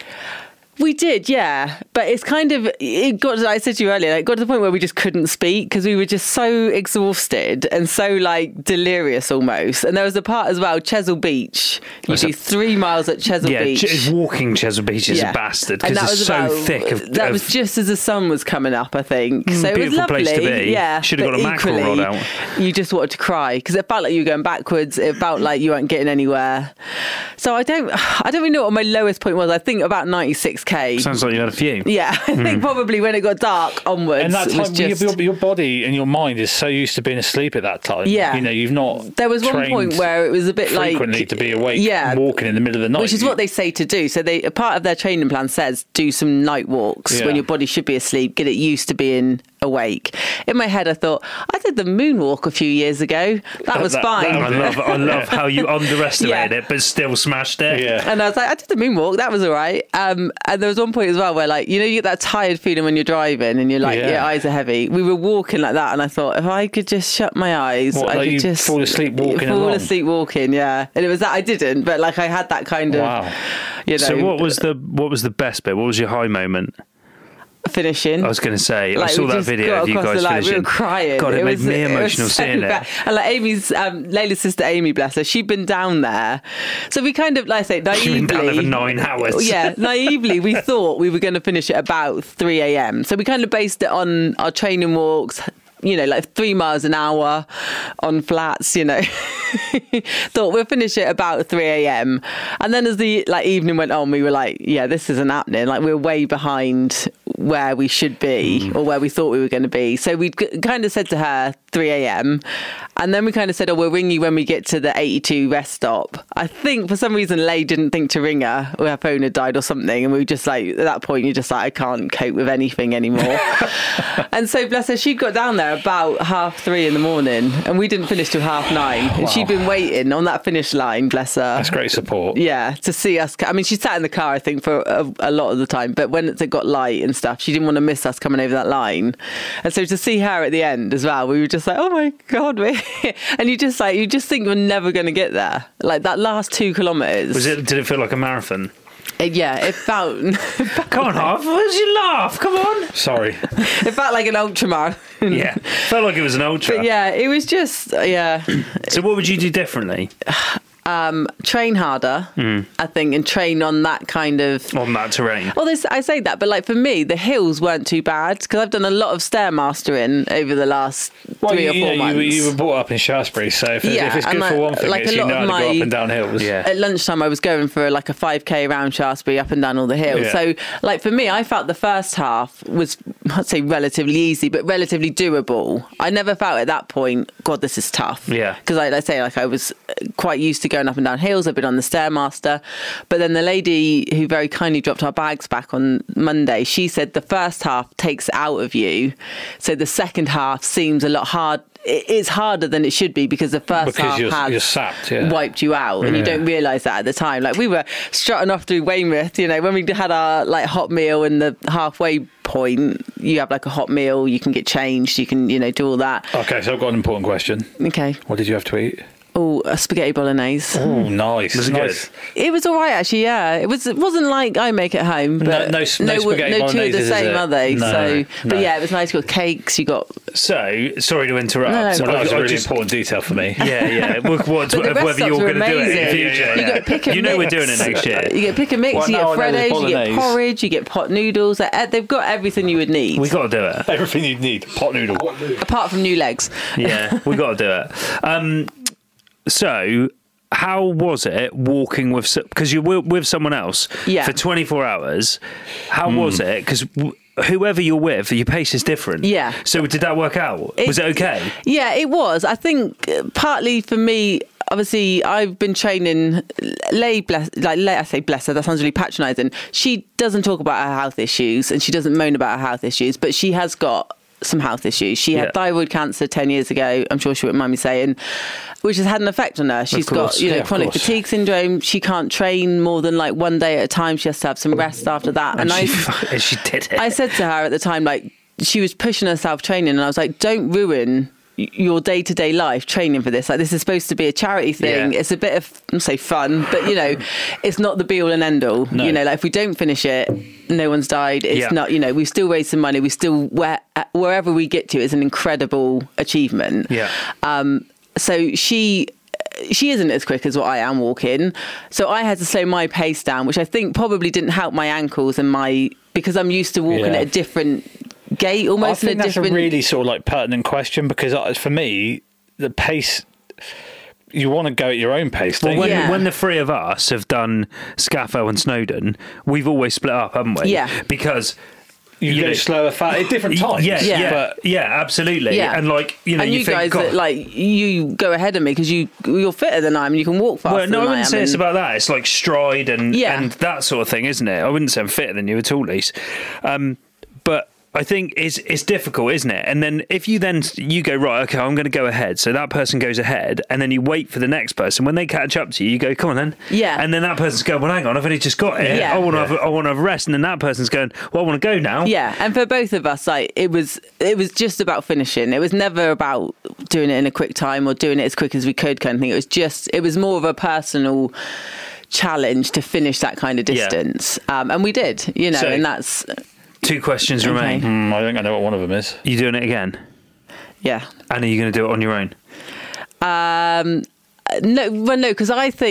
We did, yeah. But it's kind of, it got, I said to you earlier, it got to the point where we just couldn't speak, because we were just so exhausted and so like delirious almost. And there was a part as well, Chesil Beach. You What's do that? three miles at Chesil yeah, Beach. Ch- walking Chesil Beach is Yeah. a bastard, And because that it's was so about- thick of... That of, was just as the sun was coming up, I think. So it was beautiful lovely. place to be. Yeah, Should have but got a mackerel equally, rod out. You just wanted to cry, because it felt like you were going backwards. It felt like you weren't getting anywhere. So I don't, I don't really know what my lowest point was. I think about ninety-six K. Sounds like you had a few. Yeah, I think probably when it got dark onwards. And that it time, was just, your, your body and your mind is so used to being asleep at that time. Yeah. You know, you've not. there was one trained point where it was a bit frequently like to be awake, yeah, and walking in the middle of the night, which is You- what they say to do. So they, a part of their training plan says do some night walks Yeah. when your body should be asleep, get it used to being awake. In my head, I thought I did the moonwalk a few years ago. That was That- fine. that I love, I love how you underestimated Yeah. it, but still smashed it. Yeah. And I was like, I did the moonwalk. That was all right. Um, and there was one point as well where, like, you know, you get that tired feeling when you're driving and you're like, Yeah. your eyes are heavy. We were walking like that, and I thought, if I could just shut my eyes, What, I like could you just fall asleep walking Fall along? asleep walking, yeah. And it was that I didn't, but like I had that kind of, Wow. you know, So what was the what was the best bit? What was your high moment? finishing. I was going to say, I Like, saw we that just video got of you across guys the line. finishing. We were crying. God, it, made was, me was emotional so seeing bad. it. And like Amy's, um, Layla's sister Amy, bless her, she'd been down there. So we kind of, like I say, naively. She'd been down there for nine hours. Yeah, naively, we thought we were going to finish at about three a.m. So we kind of based it on our training walks, you know, like three miles an hour on flats, you know. thought we'll finish it about three a.m. And then as the like evening went on, we were like, yeah, this isn't happening. Like we're way behind where we should be mm. or where we thought we were going to be. So we kind of said to her three a.m. and then we kind of said, oh, we'll ring you when we get to the eighty-two rest stop. I think for some reason Leigh didn't think to ring her, or her phone had died or something, and we were just like, at that point you're just like, I can't cope with anything anymore. And so bless her, she got down there about half three in the morning and we didn't finish till half nine. And wow. she'd been waiting on that finish line, bless her. That's great support. Yeah, to see us. I mean, she sat in the car, I think, for a, a lot of the time, but when it got light and stuff, she didn't want to miss us coming over that line. And so to see her at the end as well, we were just like, oh my God, we're here. And you just like, you just think you're never going to get there. Like that last two kilometres. Was it, did it feel like a marathon? It, yeah, it felt... it felt Come on, Harv, where's your laugh? Come on. Sorry. It felt like an ultramarathon. Yeah, felt like it was an ultra. But yeah, it was just, yeah. So what would you do differently? Um, train harder, mm. I think, and train on that kind of... On that terrain. Well, this, I say that, but like for me, the hills weren't too bad because I've done a lot of Stairmastering over the last well, three you, or four you, months. You, you were brought up in Shaftesbury, so if, yeah, if it's good like, for one thing, like it's you know how to my, go up and down hills. Yeah. At lunchtime, I was going for like a five K around Shaftesbury, up and down all the hills. Yeah. So like for me, I felt the first half was, I'd say relatively easy, but relatively doable. I never felt at that point, God, this is tough. Yeah. Because like I say, like I was quite used to going up and down hills. I've been on the Stairmaster. But then the lady who very kindly dropped our bags back on Monday, she said the first half takes it out of you. So the second half seems a lot hard. It is harder than it should be because the first because half you're, has you're sapped, yeah. wiped you out, and yeah. you don't realise that at the time. Like we were strutting off through Weymouth, you know, when we had our like hot meal in the halfway point. You have like a hot meal, you can get changed, you can, you know, do all that. Okay, so I've got an important question. Okay. What did you have to eat? Oh, a spaghetti bolognese. Oh, nice. Was it nice. good? It was all right, actually, yeah. It, was, it wasn't like I make it home. But no, no, no, no spaghetti no two are the same, are they? No, so, no. But yeah, it was nice. You got cakes, you got... So, sorry to interrupt. No, no. Well, that was a really just, important detail for me. Yeah, yeah. What, what, But the rest whether you're stops were going to do it in the amazing. future. You Yeah. get pick and You know mix. we're doing it next year. You get pick and mix, Well, you now I get know there's Freddos, you get bolognese. porridge, you get pot noodles. They've got everything you would need. We got to do it. Everything you need. Pot noodle. Apart from new legs. Yeah, we got to do it. Um, so... How was it walking with, because you were with someone else yeah. for twenty-four hours? How mm. was it? Because w- whoever you're with, your pace is different. Yeah. So did that work out? It, was it okay? Yeah, it was. I think partly for me, obviously, I've been training. Leigh, bless, like Leigh, I say bless her. That sounds really patronising. She doesn't talk about her health issues and she doesn't moan about her health issues, but she has got some health issues. She had yeah. thyroid cancer ten years ago. I'm sure she wouldn't mind me saying, which has had an effect on her. She's got, you know, yeah, chronic fatigue syndrome. She can't train more than like one day at a time. She has to have some rest after that. And, and she, I, she did it. I said to her at the time, like, she was pushing herself training, and I was like, don't ruin your day-to-day life training for this. Like, this is supposed to be a charity thing. Yeah. It's a bit of, I'll say fun, but you know, it's not the be-all and end-all. No. You know, like if we don't finish it, no one's died. It's yeah. not, you know, we've still raised some money. We still, where, wherever we get to is an incredible achievement. Yeah. Um, so she... She isn't as quick as what I am walking. So I had to slow my pace down, which I think probably didn't help my ankles and my... Because I'm used to walking yeah. at a different gait, almost I think in a that's different... a really sort of like pertinent question, because for me, the pace... You want to go at your own pace, don't well, when, you? Yeah. when the three of us have done Scaffo and Snowdon, we've always split up, haven't we? Yeah. Because... You, you go know, slower, fast at different times. Yeah, yeah, yeah, but yeah, absolutely. Yeah. And like, you know, and you, you think, guys, God, that, like, you go ahead of me because you you're fitter than I am and you can walk faster. well, no, than I wouldn't I say am it's and... about that. It's like stride and Yeah. and that sort of thing, isn't it? I wouldn't say I'm fitter than you at all, Lise. Um, but I think it's it's difficult, isn't it? And then if you then you go, right, okay, I'm going to go ahead. So that person goes ahead, and then you wait for the next person. When they catch up to you, you go, come on then. Yeah. And then that person's going, well, hang on, I've only just got it. Yeah. I want to Yeah. have I want to have a rest. And then that person's going, well, I want to go now. Yeah, and for both of us, like it was, it was just about finishing. It was never about doing it in a quick time or doing it as quick as we could, kind of thing. It was just, it was more of a personal challenge to finish that kind of distance, yeah. um, and we did, you know, so, and that's. Two questions okay. remain. Mm, I think I know what one of them is. You doing it again? Yeah. And are you going to do it on your own? Um, no, well, no, because I think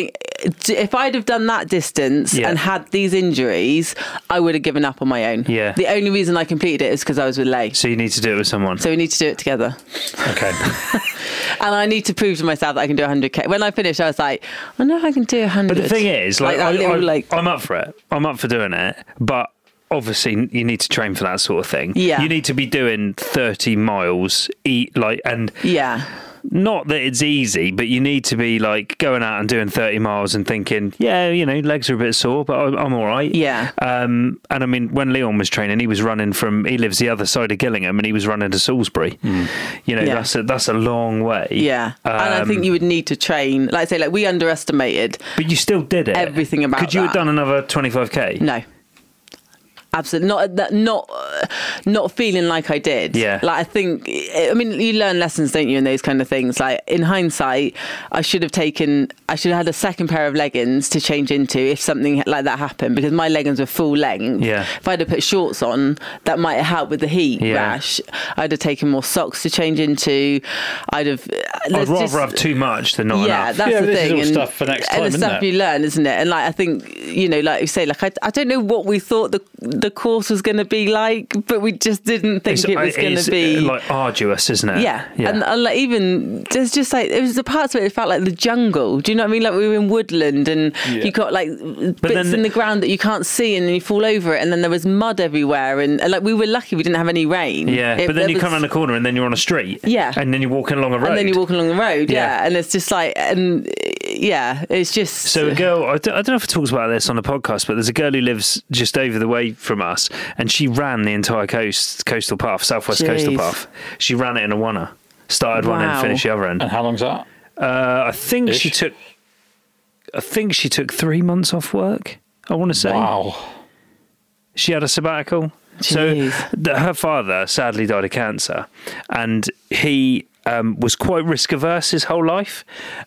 if I'd have done that distance Yeah. and had these injuries, I would have given up on my own. Yeah. The only reason I completed it is because I was with Leigh. So you need to do it with someone. So we need to do it together. Okay. And I need to prove to myself that I can do one hundred k. When I finished, I was like, I know I can do one hundred. But the thing is, like, that I, little, I, like, I'm up for it. I'm up for doing it. But obviously, you need to train for that sort of thing. Yeah. You need to be doing thirty miles, eat like, and yeah. not that it's easy, but you need to be like going out and doing thirty miles and thinking, yeah, you know, legs are a bit sore, but I'm, I'm all right. Yeah. Um, and I mean, when Leon was training, he was running from, he lives the other side of Gillingham and he was running to Salisbury. Mm. You know, Yeah. that's a, that's a long way. Yeah. Um, and I think you would need to train. Like I say, like we underestimated. But you still did it. Everything about Could you have that. done another twenty-five k? No. Absolutely not. That not uh, not feeling like I did. Yeah. Like I think. I mean, you learn lessons, don't you, in those kind of things. Like in hindsight, I should have taken. I should have had a second pair of leggings to change into if something like that happened, because my leggings were full length. Yeah. If I'd have put shorts on, that might have helped with the heat Yeah. rash. I'd have taken more socks to change into. I'd have. I'd there's rather just- have too much than not yeah, enough. that's Yeah, the but this is thing. all and, stuff for next time, and the isn't stuff it? you learn, isn't it? And like I think, you know, like you say, like I, I don't know what we thought the the course was going to be like, but we just didn't think It's- it was going it's, to be uh, like arduous, isn't it? yeah. yeah. And, and like even there's just like it was the parts where it felt like the jungle. Do you know what I mean? Like we were in woodland and Yeah. you got like bits then- in the ground that you can't see, and then you fall over it, and then there was mud everywhere, and, and like we were lucky we didn't have any rain. Yeah, It- but then there you come was- around the corner and then you're on a street. Yeah. And then you're walking along a road. and then you're walking along the road. Yeah. Yeah, and it's just like and yeah, it's just So a girl, I don't, I don't know if it talks about this on the podcast, but there's a girl who lives just over the way from us, and she ran the entire coast, coastal path, southwest coastal Jeez. path. She ran it in a oneer. Started one end, Wow. finished the other end. And how long's that? Uh, I think Ish. she took, I think she took three months off work. I want to say Wow. she had a sabbatical. Jeez. So th- her father sadly died of cancer, and he um, was quite risk averse his whole life.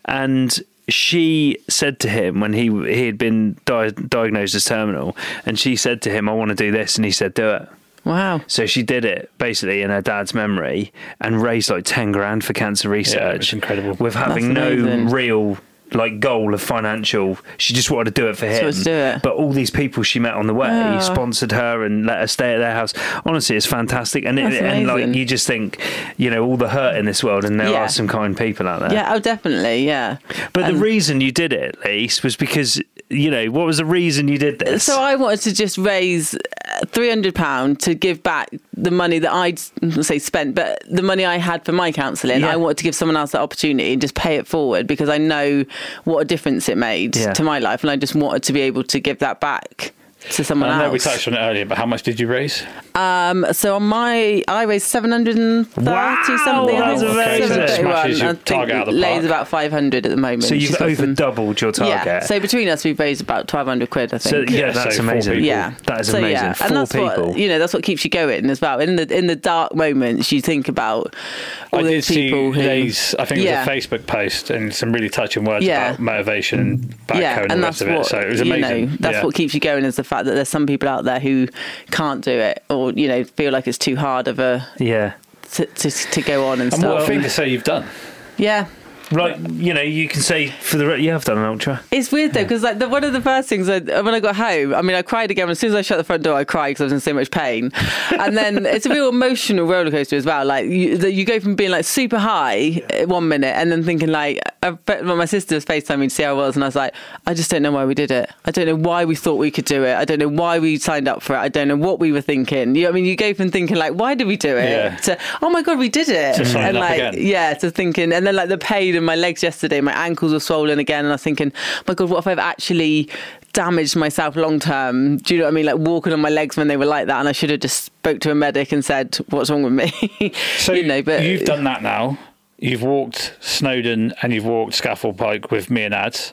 And she said to him when he he had been di- diagnosed as terminal, and she said to him, "I want to do this," and he said, "Do it." wow. So she did it basically in her dad's memory and raised like ten grand for cancer research. it's incredible. With having That's no amazing. real like goal of financial. She just wanted to do it for him. wanted to do it. But all these people she met on the way Oh. sponsored her and let her stay at their house. Honestly, it's fantastic. And it, That's and like amazing. you just think, you know, all the hurt in this world, and there Yeah. are some kind people out there. Yeah, oh, definitely, yeah. But the And- reason you did it, Lise, was because, you know, what was the reason you did this? So I wanted to just raise uh, three hundred pounds to give back the money that I'd not say spent, but the money I had for my counselling. Yeah. I wanted to give someone else that opportunity and just pay it forward, because I know what a difference it made Yeah. to my life, and I just wanted to be able to give that back to someone I know else. we touched on it earlier, but how much did you raise? Um, so on my, I raised seven hundred thirty Wow, something. I that's think. amazing. seven That thirty-one. smashes your I think target out of the Leigh's park. about five hundred at the moment. So you've She's got over some- doubled your target. Yeah. So between us, we've raised about twelve hundred quid, I So, think. yeah, Yeah, that's so four amazing. people. Yeah, That is So, amazing. yeah. Four and that's people. what you know. That's what keeps you going as well. In the in the dark moments, you think about all I those did see people who. Lay's, I think it Yeah. was a Facebook post and some really touching words Yeah. about motivation and backhoe Yeah, and, and the that's rest of it. what So it was you amazing. know. That's yeah. what keeps you going, is the fact that there's some people out there who can't do it, or you know, feel like it's too hard of a Yeah. to to, to go on and And what a stuff. thing to say you've done. Yeah. Like, you know, you can say for the re- you have done an ultra. It's weird though, because like the, one of the first things I, when I got home, I mean, I cried again. As soon as I shut the front door, I cried because I was in so much pain. And then it's a real emotional roller coaster as well. Like you, that you go from being like super high one minute, and then thinking like, I, well, my sister was FaceTiming me to see how I was, and I was like, I just don't know why we did it. I don't know why we thought we could do it. I don't know why we signed up for it. I don't know what we were thinking. You know, what I mean, you go from thinking like, why did we do it? Yeah. To oh my god, we did it. To signing and up like again. yeah, to thinking, and then like the pain in my legs yesterday. My ankles were swollen again, and I was thinking, my God, what if I've actually damaged myself long term? Do you know what I mean? Like walking on my legs when they were like that, and I should have just spoke to a medic and said, "What's wrong with me?" So you know, but you've done that now. You've walked Snowdon and you've walked Scaffold Pike with me and Ads.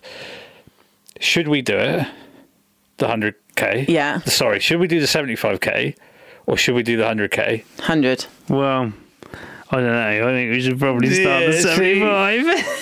Should we do it? The one hundred k? Yeah. Sorry, should we do the seventy-five k or should we do the one hundred k? hundred. Well, I don't know. I think we should probably start Yeah, at see. seventy-five.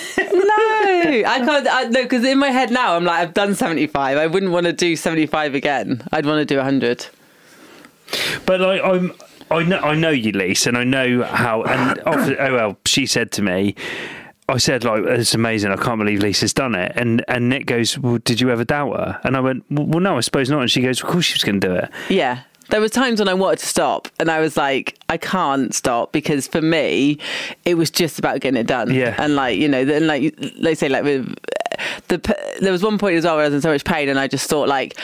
No, I can't. I, no, because in my head now, I'm like, I've done seventy-five. I wouldn't want to do seventy-five again. I'd want to do one hundred. But like, I'm, I know, I know you, Lise, and I know how. And often, oh well, she said to me, I said, like, it's amazing. I can't believe Lisa's done it. And and Nick goes, well, did you ever doubt her? And I went, well, no, I suppose not. And she goes, of course she was going to do it. Yeah. There were times when I wanted to stop and I was like, I can't stop, because for me, it was just about getting it done. Yeah. And like, you know, then like they say, like with the, there was one point as well where I was in so much pain and I just thought like,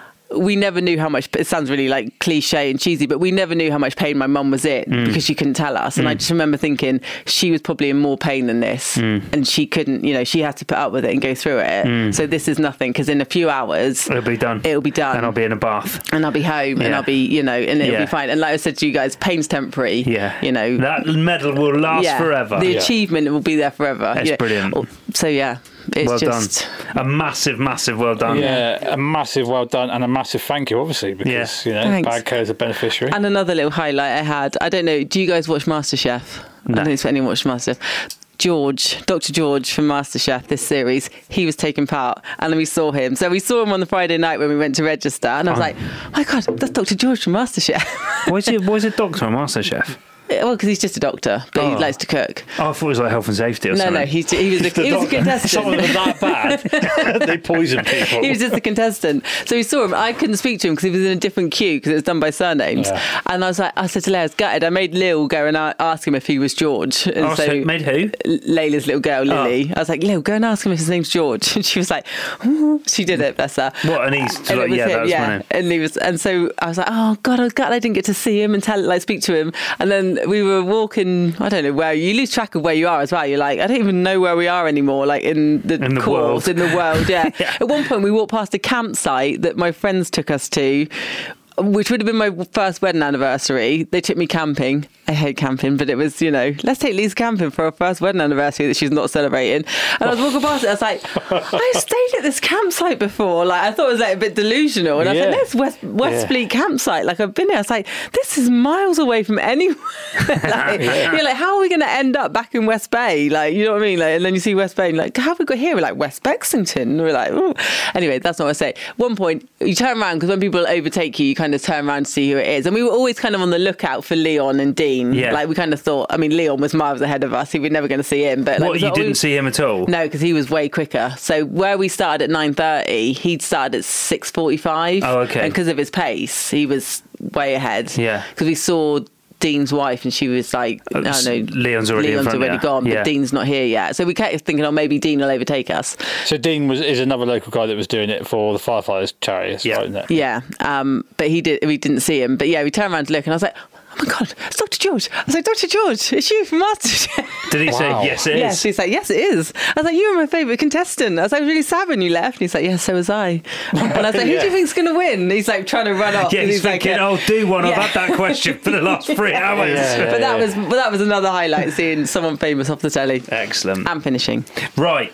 we never knew how much, it sounds really like cliche and cheesy, but we never knew how much pain my mum was in mm. because she couldn't tell us. And mm. I just remember thinking she was probably in more pain than this mm. and she couldn't, you know, she had to put up with it and go through it. Mm. So this is nothing, because in a few hours it'll be done. It'll be done. And I'll be in a bath. And I'll be home yeah. and I'll be, you know, and it'll yeah. be fine. And like I said to you guys, pain's temporary. Yeah. You know. That medal will last yeah, forever. The yeah. achievement will be there forever. It's you know. brilliant. So yeah. It's well just done. A massive, massive well done. Yeah, a massive well done and a massive thank you, obviously, because, yeah. you know, Thanks. Bad Co is a beneficiary. And another little highlight I had, I don't know, do you guys watch MasterChef? No. I don't think anyone watched MasterChef. George, Doctor George from MasterChef, this series, he was taking part and we saw him. So we saw him on the Friday night when we went to register and I was oh. like, oh my God, that's Doctor George from MasterChef. Why is it, why is it Doctor on MasterChef? Well, because he's just a doctor, but oh. he likes to cook. Oh, I thought it was like health and safety or no, something. No, no, he, he was a, he was a contestant. Someone was that bad. They poison people. He was just a contestant. So we saw him. I couldn't speak to him because he was in a different queue because it was done by surnames. Yeah. And I was like, I said to Leia, I was gutted. I made Lil go and ask him if he was George. And oh, so, so made who? Layla's little girl, Lily. Oh. I was like, Lil, go and ask him if his name's George. And she was like, oh. She did it, bless her. What? And he's and like, yeah, him, that was yeah. my name. And he was, and so I was like, oh God, I was gutted I didn't get to see him and tell, like, speak to him. And then we were walking. I don't know where you lose track of where you are as well. You're like, I don't even know where we are anymore. Like in the, in the course, world. in the world. Yeah. yeah. At one point, we walked past a campsite that my friends took us to, which would have been my first wedding anniversary. They took me camping. I hate camping, but it was, you know, let's take Lisa camping for her first wedding anniversary that she's not celebrating. And I was walking past it, I was like, I've stayed at this campsite before. Like, I thought it was like a bit delusional. And yeah. I was like, there's West, West yeah. Fleet campsite. Like, I've been there. I was like, this is miles away from anywhere. like, yeah. You're like, how are we going to end up back in West Bay? Like, you know what I mean? Like, and then you see West Bay, and like, how have we got here? We're like, West Bexington. We're like, ooh. Anyway, that's not what I say. One point, you turn around, because when people overtake you, you kind of turn around to see who it is. And we were always kind of on the lookout for Leon and Dean. Yeah. Like, we kind of thought, I mean, Leon was miles ahead of us. We were never going to see him. But like, what, you didn't see him at all? No, because he was way quicker. So where we started at nine thirty, he'd started at six forty-five. Oh, okay. And because of his pace, he was way ahead. Yeah. Because we saw Dean's wife and she was like, I don't know, Leon's already, Leon's in front, already yeah. gone, but yeah. Dean's not here yet. So we kept thinking, oh, maybe Dean will overtake us. So Dean was is another local guy that was doing it for the firefighters charity, yeah. right, isn't it? Yeah, um, but he did. We didn't see him. But yeah, we turned around to look and I was like, oh my God, it's Doctor George. I was like, Doctor George, it's you from MasterChef. Did he wow. say, yes, it is? Yes, he's like, yes, it is. I was like, you were my favourite contestant. I was like, really sad when you left. And he's like, yes, so was I. And I was like, who yeah. do you think's going to win? And he's like trying to run off. Yeah, he's, he's thinking, like, oh, do one. yeah. I've had that question for the last three hours. Yeah, yeah, but that yeah. was but that was another highlight, seeing someone famous off the telly. Excellent. And finishing. Right.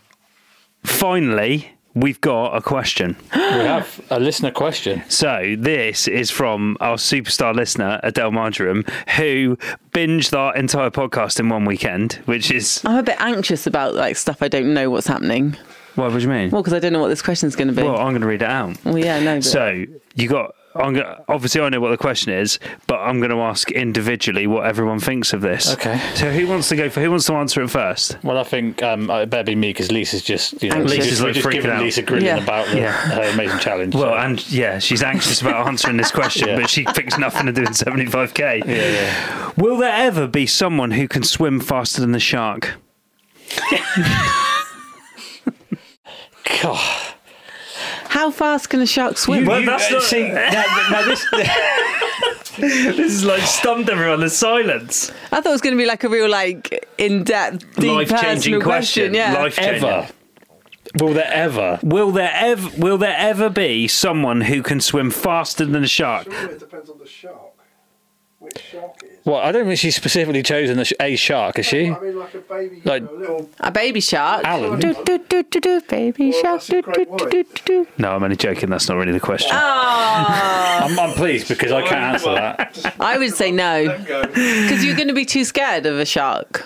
Finally, we've got a question. We have a listener question. So this is from our superstar listener, Adele Marjoram, who binged our entire podcast in one weekend, which is... I'm a bit anxious about like stuff I don't know what's happening. What, what do you mean? Well, because I don't know what this question's going to be. Well, I'm going to read it out. Well, yeah, no. But... So you got... I'm gonna, obviously, I know what the question is, but I'm going to ask individually what everyone thinks of this. Okay. So who wants to go for? Who wants to answer it first? Well, I think um, it better be me because Lisa's just, you know, Anxious. Lisa's like just freaking giving out. Lisa grilling Yeah. about the, Yeah. her amazing challenge. Well, so. and yeah, she's anxious about answering this question, Yeah. but she thinks nothing of doing seventy-five k. Yeah, yeah. Will there ever be someone who can swim faster than the shark? God. How fast can a shark swim? Well, that's uh, not- see, now, now this. This is like stumped everyone. The silence. I thought it was going to be like a real, like, in-depth, deep, Life-changing personal question. question. Yeah. Life-changing. Ever. Will there ever? Will there ever? Will there ever be someone who can swim faster than a shark? Surely it depends on the shark. Which shark it is. Well, I don't think she's specifically chosen a, sh- a shark, has she? I mean, like a baby, Like- you know, a little. A baby shark. Alan. Do, do, do, do, do, baby Well, shark. that's a Do, great do, do, do, do. No, I'm only joking. That's not really the question. Oh, I'm, I'm pleased because I can't answer that. I would say no. Let go. Because you're going to be too scared of a shark.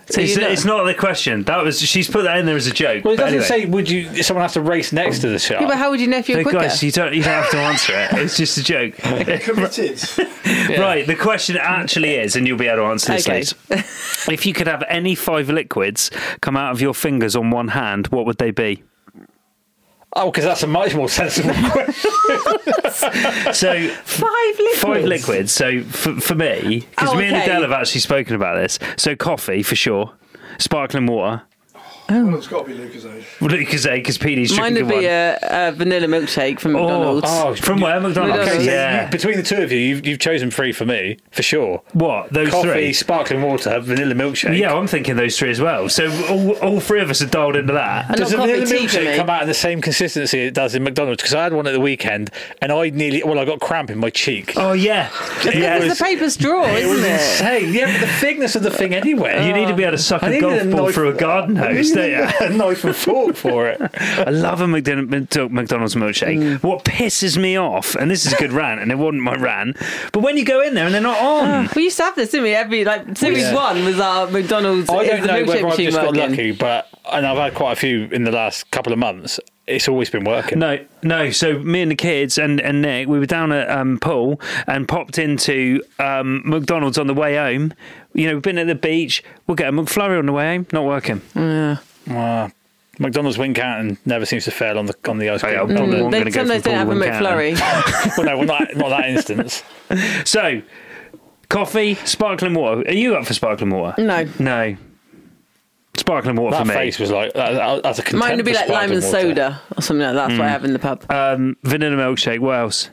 So It's, you're not- it's not the question. That was she's put that in there as a joke. Well, it But doesn't anyway. say would you someone have to race next to the shark. Yeah, but how would you know if you're No, quicker? guys, you don't you don't have to answer it. It's just a joke. Committed. Right, the question actually is, and you'll be able to answer this Okay. later. If you could have any five liquids come out of your fingers on one hand, what would they be? Oh, because that's a much more sensible question. So Five liquids. five liquids. So for, for me, because Oh, me and okay. Adele have actually spoken about this. So coffee for sure, sparkling water. Well, it's got to be Lucozade. Because because P D's Mine drinking would one. be a, a vanilla milkshake from McDonald's. oh, From where? McDonald's. McDonald's. Okay, so Yeah. you, between the two of you, you've, you've chosen three for me, for sure. What? Those Coffee, three? sparkling water, vanilla milkshake. Yeah, I'm thinking those three as well. So all, all three of us are dialed into that. And Does not the vanilla coffee tea for milkshake me. come out in the same consistency it does in McDonald's? Because I had one at the weekend and I nearly, well, I got cramp in my cheek. Oh yeah, yeah. It's the paper straw, It isn't was it? insane. Yeah, but the thickness of the thing anyway. You need to be able to suck I a needed golf a ball knife- through a garden hose, don't you? a knife and fork for it. I love a McDon- McDonald's milkshake. Mm. What pisses me off, and this is a good rant, and it wasn't my rant, but when you go in there and they're not on. We used to have this, didn't we? Every like series Yeah. one was our McDonald's. I is don't the know milkshake whether I've machine just got working? lucky, but and I've had quite a few in the last couple of months. It's always been working. No, no. So me and the kids and, and Nick, we were down at um, Pool and popped into um, McDonald's on the way home. You know, we've been at the beach. We'll get a McFlurry on the way home. Not working. Yeah. Uh, McDonald's Wincanton never seems to fail on the on the ice cream. Oh, On yeah. the- I'm They gonna go sometimes for don't have a Paul Wincanton. McFlurry. well, no, well, not, not that instance. So, coffee, sparkling water. Are you up for sparkling water? No. No. Sparkling water That for me. face was like that, that's a contempt Mine would be for like lime sparkling and water. soda or something like that. That's what I have in the pub. Um, vanilla milkshake. What else?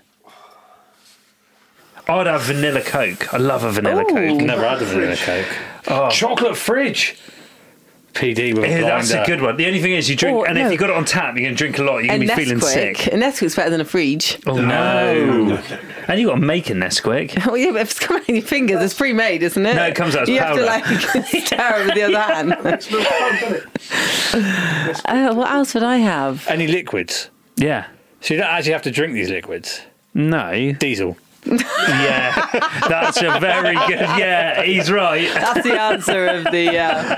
I'd have vanilla Coke. I love a vanilla Ooh. Coke. Never had a vanilla cake. Chocolate fridge. P D with a Yeah, blinder. that's a good one. The only thing is, you drink, Oh, and no. if you got it on tap, you're going to drink a lot. You're A going to be feeling Nesquik. sick. A Nesquik's better than a fridge. Oh no! And you got to make a Nesquik. Well, yeah, but if it's coming out of your fingers, it's pre-made, isn't it? No, it comes out as you powder. have to like stir it with the other hand. It's no fun, doesn't it? Uh, what else would I have? Any liquids? Yeah. So you don't actually have to drink these liquids. No. Diesel. Yeah. That's a very good. Yeah, he's right. That's the answer of the.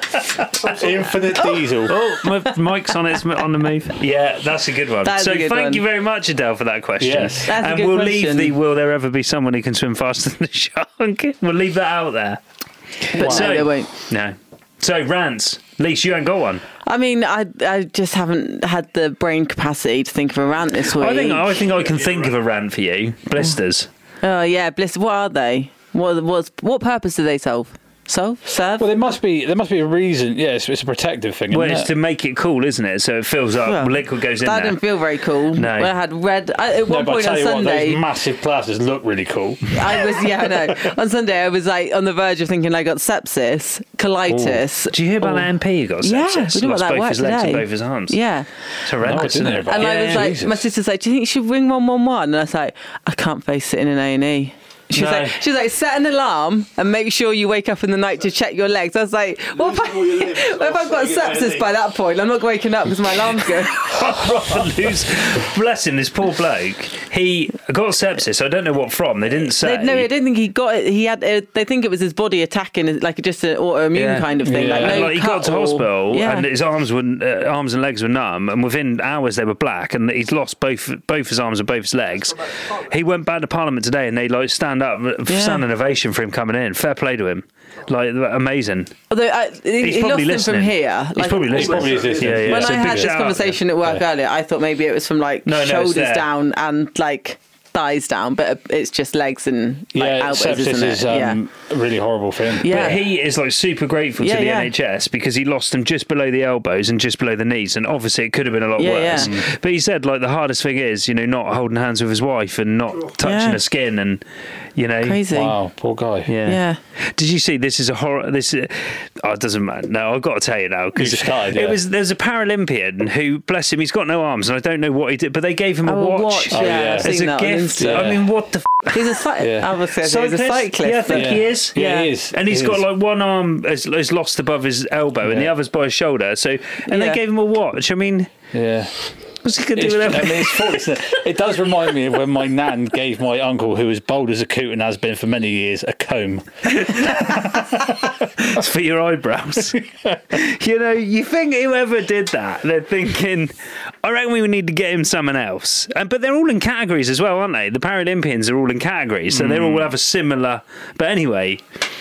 Uh, Infinite diesel. Oh, my mic's on its on the move. Yeah, that's a good one. That's so a good thank one. you very much, Adele, for that question. Yes. That's a and good we'll question. leave the will there ever be someone who can swim faster than the shark? We'll leave that out there. but So- no, they won't. No. So rants. Least you ain't got one. I mean, I I just haven't had the brain capacity to think of a rant this week. I think I think I can think of a rant for you. Blisters. Oh yeah, bliss. What are they? What what what purpose do they solve? Solve? Serve? Well, there must be there must be a reason. Yeah, it's, it's a protective thing. Well, isn't it's it? to make it cool, isn't it? So it fills up. Well, liquid goes in that there. didn't feel very cool. No. When I had red. I, at No, one but I point tell on you what, Sunday, those massive plasters look really cool. I was yeah, I know. On Sunday, I was like on the verge of thinking I got sepsis, colitis. Did you hear about Oh. that M P who got Yeah, sepsis? we knew about Lost that both work his legs today. and both his arms. Yeah. It's horrendous, No, I didn't isn't hear it? about And Yeah, I was like, Jesus. my sister's like, do you think you should ring one one one? And I was like, I can't face it in an A and E. She was No. like, she was like, set an alarm and make sure you wake up in the night to check your legs. I was like, what if, I, all your limbs, what if I've got so you get A and sepsis E? by that point? I'm not waking up because my alarm's going. I'd rather lose. Bless him, this poor bloke. He got sepsis. I don't know what from. They didn't say. They, no, I don't think he got it. He had. Uh, they think it was his body attacking, like just an autoimmune Yeah. kind of thing. Yeah. Like, And, no like, he cut got to or- hospital Yeah. and his arms were uh, arms and legs were numb, and within hours they were black, and he's lost both both his arms and both his legs. He went back to Parliament today, and they like stand up, Yeah. stand an ovation for him coming in. Fair play to him, like amazing. Although I, he, He's he lost probably him listening. from here. He's Like, probably listening. probably is listening. Yeah, yeah. When So I big had this shout out. conversation at work earlier, I thought maybe it was from like No, no, it's shoulders there. down and like thighs down, but it's just legs and like, Yeah, elbows, sepsis isn't it? is um, a really horrible thing. yeah. But he is like super grateful Yeah, to the yeah. N H S because he lost them just below the elbows and just below the knees, and obviously it could have been a lot Yeah, worse. yeah. But he said like the hardest thing is, you know, not holding hands with his wife and not touching Yeah. her skin, and you know, Crazy. Wow, poor guy. Yeah. Yeah. Did you see? This is a horror. This is, oh, it doesn't matter. No, I've got to tell you now because You've started, it yeah. was. There's a Paralympian who, bless him, he's got no arms, and I don't know what he did, but they gave him a Oh, a watch, watch, Oh, yeah, yeah. I've as seen a that on gift. Insta. I mean, what the. F- He's a cyclist. Yeah. I was going to say he's a cyclist. Yeah, I think but- he is. Yeah, Yeah. he is. And he's He got is. like one arm is, is lost above his elbow, and the Yeah. other's by his shoulder. So, and Yeah. they gave him a watch. I mean, Yeah. What's he going to It's, do I with mean, that? it's full, isn't it? It does remind me of when my nan gave my uncle, who was bold as a coot and has been for many years, a comb. It's for your eyebrows. You know, you think whoever did that, they're thinking, I reckon we would need to get him someone else. And, but they're all in categories as well, aren't they? The Paralympians are all in categories, so they all have a similar... But anyway...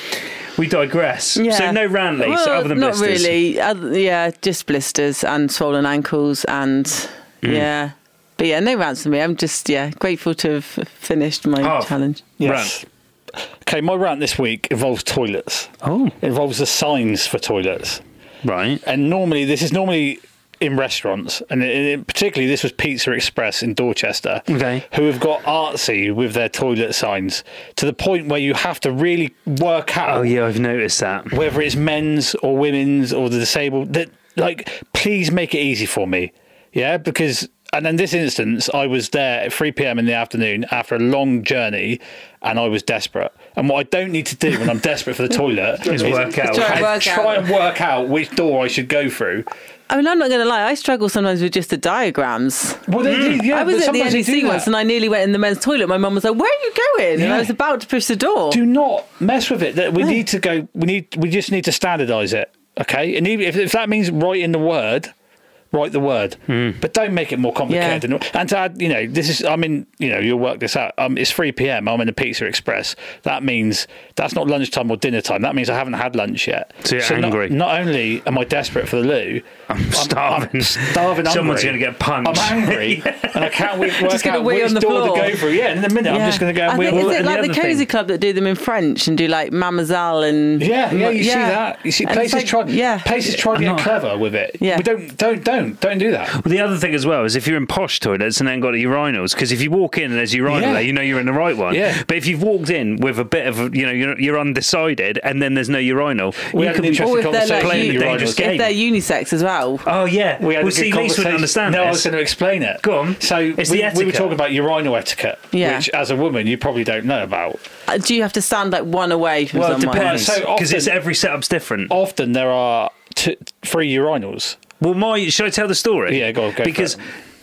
We digress. Yeah. So no rant leaks Well, other than not blisters. really. Other, yeah, just blisters and swollen ankles and Mm. yeah. But yeah, no rants for me. I'm just yeah grateful to have finished my Oh. challenge. Yes. Okay, my rant this week involves toilets. Oh, It involves the signs for toilets. right. And normally, this is normally in restaurants, and it, it, particularly this was Pizza Express in Dorchester, Okay. who have got artsy with their toilet signs to the point where you have to really work out Oh, yeah, I've noticed that. whether it's men's or women's or the disabled. That, like, please make it easy for me, yeah, because. And in this instance, I was there at three p.m. in the afternoon after a long journey, and I was desperate. And what I don't need to do when I'm desperate for the toilet Is work out. Try and and work try out. and work out which door I should go through. I mean, I'm not going to lie. I struggle sometimes with just the diagrams. Well, they do, yeah, I was but at the sometimes N they E C do once, that. and I nearly went in the men's toilet. My mum was like, "Where are you going?" And Yeah. I was about to push the door. Do not mess with it. That we need to go. We need. We just need to standardise it. Okay, and even if, if that means writing the word, write the word, but don't make it more complicated. Yeah. And, and to add, you know, this is. I mean, you know, you'll work this out. Um, it's three p.m. I'm in a Pizza Express. That means that's not lunchtime or dinner time. That means I haven't had lunch yet. So you're not- angry. Not, only am I desperate for the loo, I'm starving. I'm starving. Someone's hungry. going to get punched. I'm angry, and I can't wait, work Just gonna out wee which on the door floor. to go through. Yeah, in a minute, I'm Yeah. just going to go and I wheel. think, is it and the like the other Cozy thing- Club that do them in French and do like Mademoiselle and Yeah, yeah, you see that. You see And places it's like- try, yeah. places try to I'm get not- clever with it. Yeah. We don't, don't, don't, don't do that. Well, the other thing as well is if you're in posh toilets and then got urinals, because if you walk in and there's urinal Yeah. there, you know you're in the right one. Yeah. But if you've walked in with a bit of, a- you know, you're, you're undecided and then there's no urinal, We you had could an be interesting Or if they're conversation. like playing you- a dangerous if game. they're unisex as well. Oh yeah. We had well, a see, good Lisa wouldn't conversation. understand No, I this. was going to explain it. Go on. So It's we, the we were etiquette. talking about urinal etiquette, Yeah. which as a woman you probably don't know about. Uh, Do you have to stand like one away from Well, it someone? depends So because often- it's every setup's different. Often there are t- three urinals. Well, my should I tell the story? Yeah, go on, go for Because it.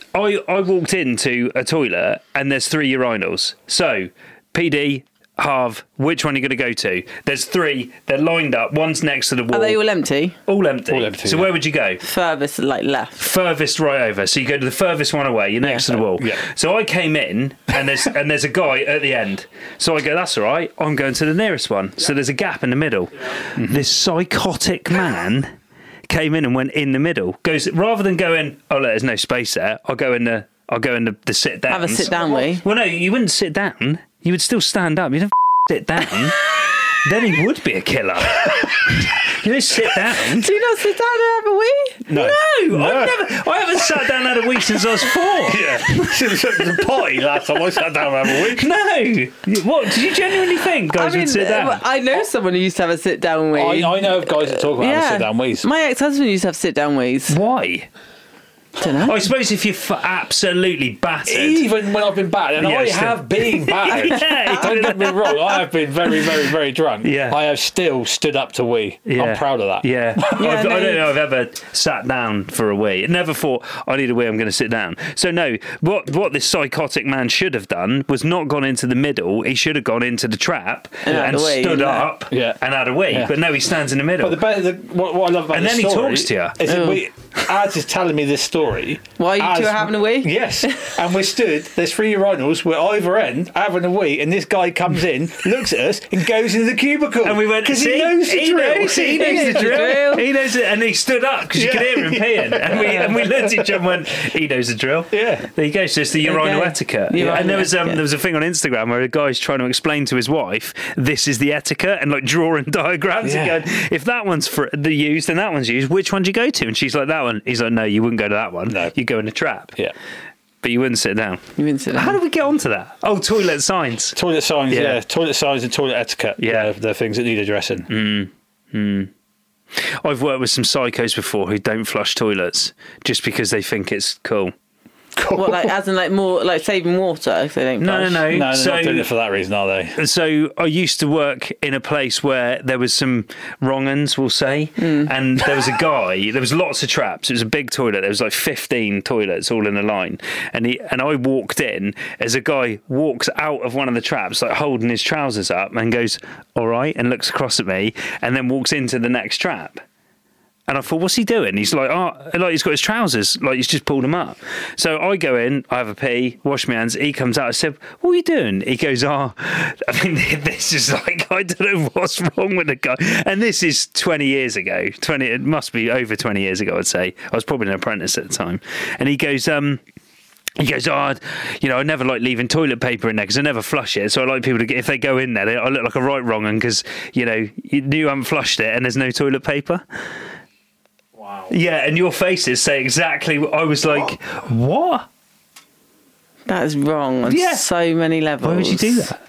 I I walked into a toilet and there's three urinals. So P D, halve, which one are you going to go to? There's three. They're lined up. One's next to the wall. Are they all empty? all empty? All empty, So yeah. where would you go? Furthest like left. Furthest right over. So you go to the furthest one away. You're next Yeah. to the wall. Yeah. So I came in and there's and there's a guy at the end. So I go, that's all right. I'm going to the nearest one. So there's a gap in the middle. Mm-hmm. This psychotic man came in and went in the middle. Goes rather than going, oh look, there's no space there. I'll go in the I'll go in the, the sit down. Have a sit down way. Well, no, you wouldn't sit down. You would still stand up. You don't sit down. Then he would be a killer. You don't sit down. Do you not sit down and have a wee? No, No, I've never. I haven't sat down and had a week since I was four. Yeah, since the potty last time I sat down and had a week. No. What did you genuinely think guys would sit down? uh, I know someone who used to have a sit down wee. I, I know of guys that talk about having sit down wees. My ex-husband used to have sit down wees. Why? Don't know. I suppose if you're f- absolutely battered. Even when I've been battered, and Yeah, I still. have been battered. Yeah. Don't get me wrong, I have been very, very, very drunk. Yeah. I have still stood up to wee. Yeah. I'm proud of that. Yeah, I've, no, I don't you- know. I've ever sat down for a wee. Never thought I need a wee. I'm going to sit down. So no, what what this psychotic man should have done was not gone into the middle. He should have gone into the trap And and, had a wee, stood yeah. up Yeah. and had a wee. Yeah. But no, he stands in the middle. But the better, the, what, what I love about And this then he story talks to you. is that Oh. we, Az is telling me this story. Why you two as- are having a wee? Yes, and we're stood. There's three urinals. We're either end having a wee, and this guy comes in, looks at us, and goes into the cubicle. And we went because "See? he knows the he drill. Knows, he knows the The drill. drill. He knows it, and he stood up because you Yeah. could hear him peeing. And we and we looked at each other and went, "He knows the drill." Yeah. There you go. So it's the There you urinal go. etiquette. Urinal And there was um, etiquette. there was a thing on Instagram where a guy's trying to explain to his wife, "This is the etiquette," and like drawing diagrams Yeah. and going, "If that one's for the used and that one's used, which one do you go to?" And she's like, "That one." He's like, "No, you wouldn't go to that one. No. You go in the trap." Yeah. But you wouldn't sit down. You didn't sit down. How did we get onto that? Oh, toilet signs. Toilet signs, Yeah. yeah. Toilet signs and toilet etiquette. Yeah. They're, they're things that need addressing. I've worked with some psychos before who don't flush toilets just because they think it's cool. cool. What, like, as in, like, more, like, saving water? If they don't No, no, flush? no. No, they're so, not doing it for that reason, are they? So I used to work in a place where there was some wrong-uns, we'll say, Mm. and there was a guy. There was lots of traps. It was a big toilet. There was like fifteen toilets all in a line, and he and I walked in as a guy walks out of one of the traps, like holding his trousers up, and goes, "All right," and looks across at me, and then walks into the next trap. And I thought, what's he doing? He's like, oh, like he's got his trousers, like he's just pulled them up. So I go in, I have a pee, wash my hands. He comes out. I said, what are you doing? He goes, oh, I mean, this is like, I don't know what's wrong with the guy. And this is twenty years ago. twenty, it must be over twenty years ago, I'd say. I was probably an apprentice at the time. And he goes, um, He goes, oh, I'd- you know, I never like leaving toilet paper in there because I never flush it. So I like people to get, if they go in there, they, I look like a right wrong un because, you know, you knew I haven't flushed it and there's no toilet paper. Wow. Yeah, and your faces say exactly what I was like, what? That is wrong on Yeah. so many levels. Why would you do that?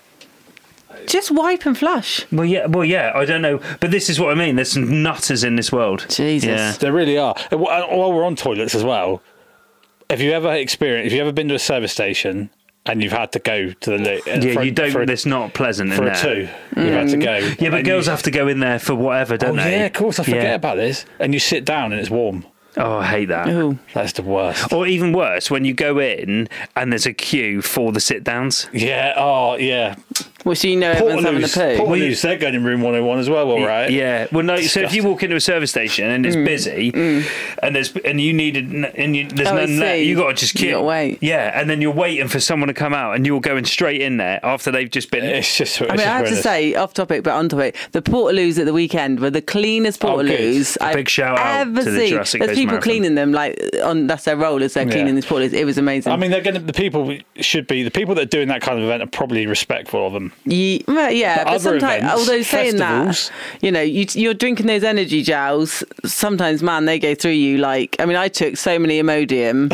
Just wipe and flush. Well, yeah, well, yeah, I don't know. But this is what I mean. There's some nutters in this world. Jesus. Yeah. There really are. And wh- and while we're on toilets as well, have you ever experienced, have you ever been to a service station and you've had to go to the loo? Yeah, for, you don't, for, a- it's not pleasant for in a there. two, you've had to go. Yeah, but And girls you, have to go in there for whatever, Oh, don't they? yeah, of course, I forget Yeah. about this. And you sit down and it's warm. Oh, I hate that. Ooh. That's the worst. Or even worse, when you go in and there's a queue for the sit-downs. Yeah, oh, yeah. Well, so you know everyone's having a Portaloos, poo. Portaloos, they're going in room one oh one as well, all right? Yeah. Well, no. So if you Disgusting. walk into a service station and it's busy, and there's and you needed and you, there's Oh, I none there, see. you got to just You queue. gotta wait. Yeah, and then you're waiting for someone to come out, and you're going straight in there after they've just been. It's just. I mean, I have to say, off topic, but on topic, the Portaloos at the weekend were the cleanest Oh, good. Portaloos A I've big shout out ever to the seen. Jurassic There's Coast people Marathon. cleaning them, like, on that's their role, is they're Yeah. cleaning these Portaloos. It was amazing. I mean, they're going to. The people should be. The people that are doing that kind of event are probably respectful of them. Ye- well, yeah, But but other sometimes, events, although saying festivals- that, you know, you, you're drinking those energy gels. Sometimes, man, they go through you. Like, I mean, I took so many Imodium. uh,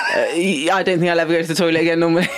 I don't think I'll ever go to the toilet again normally.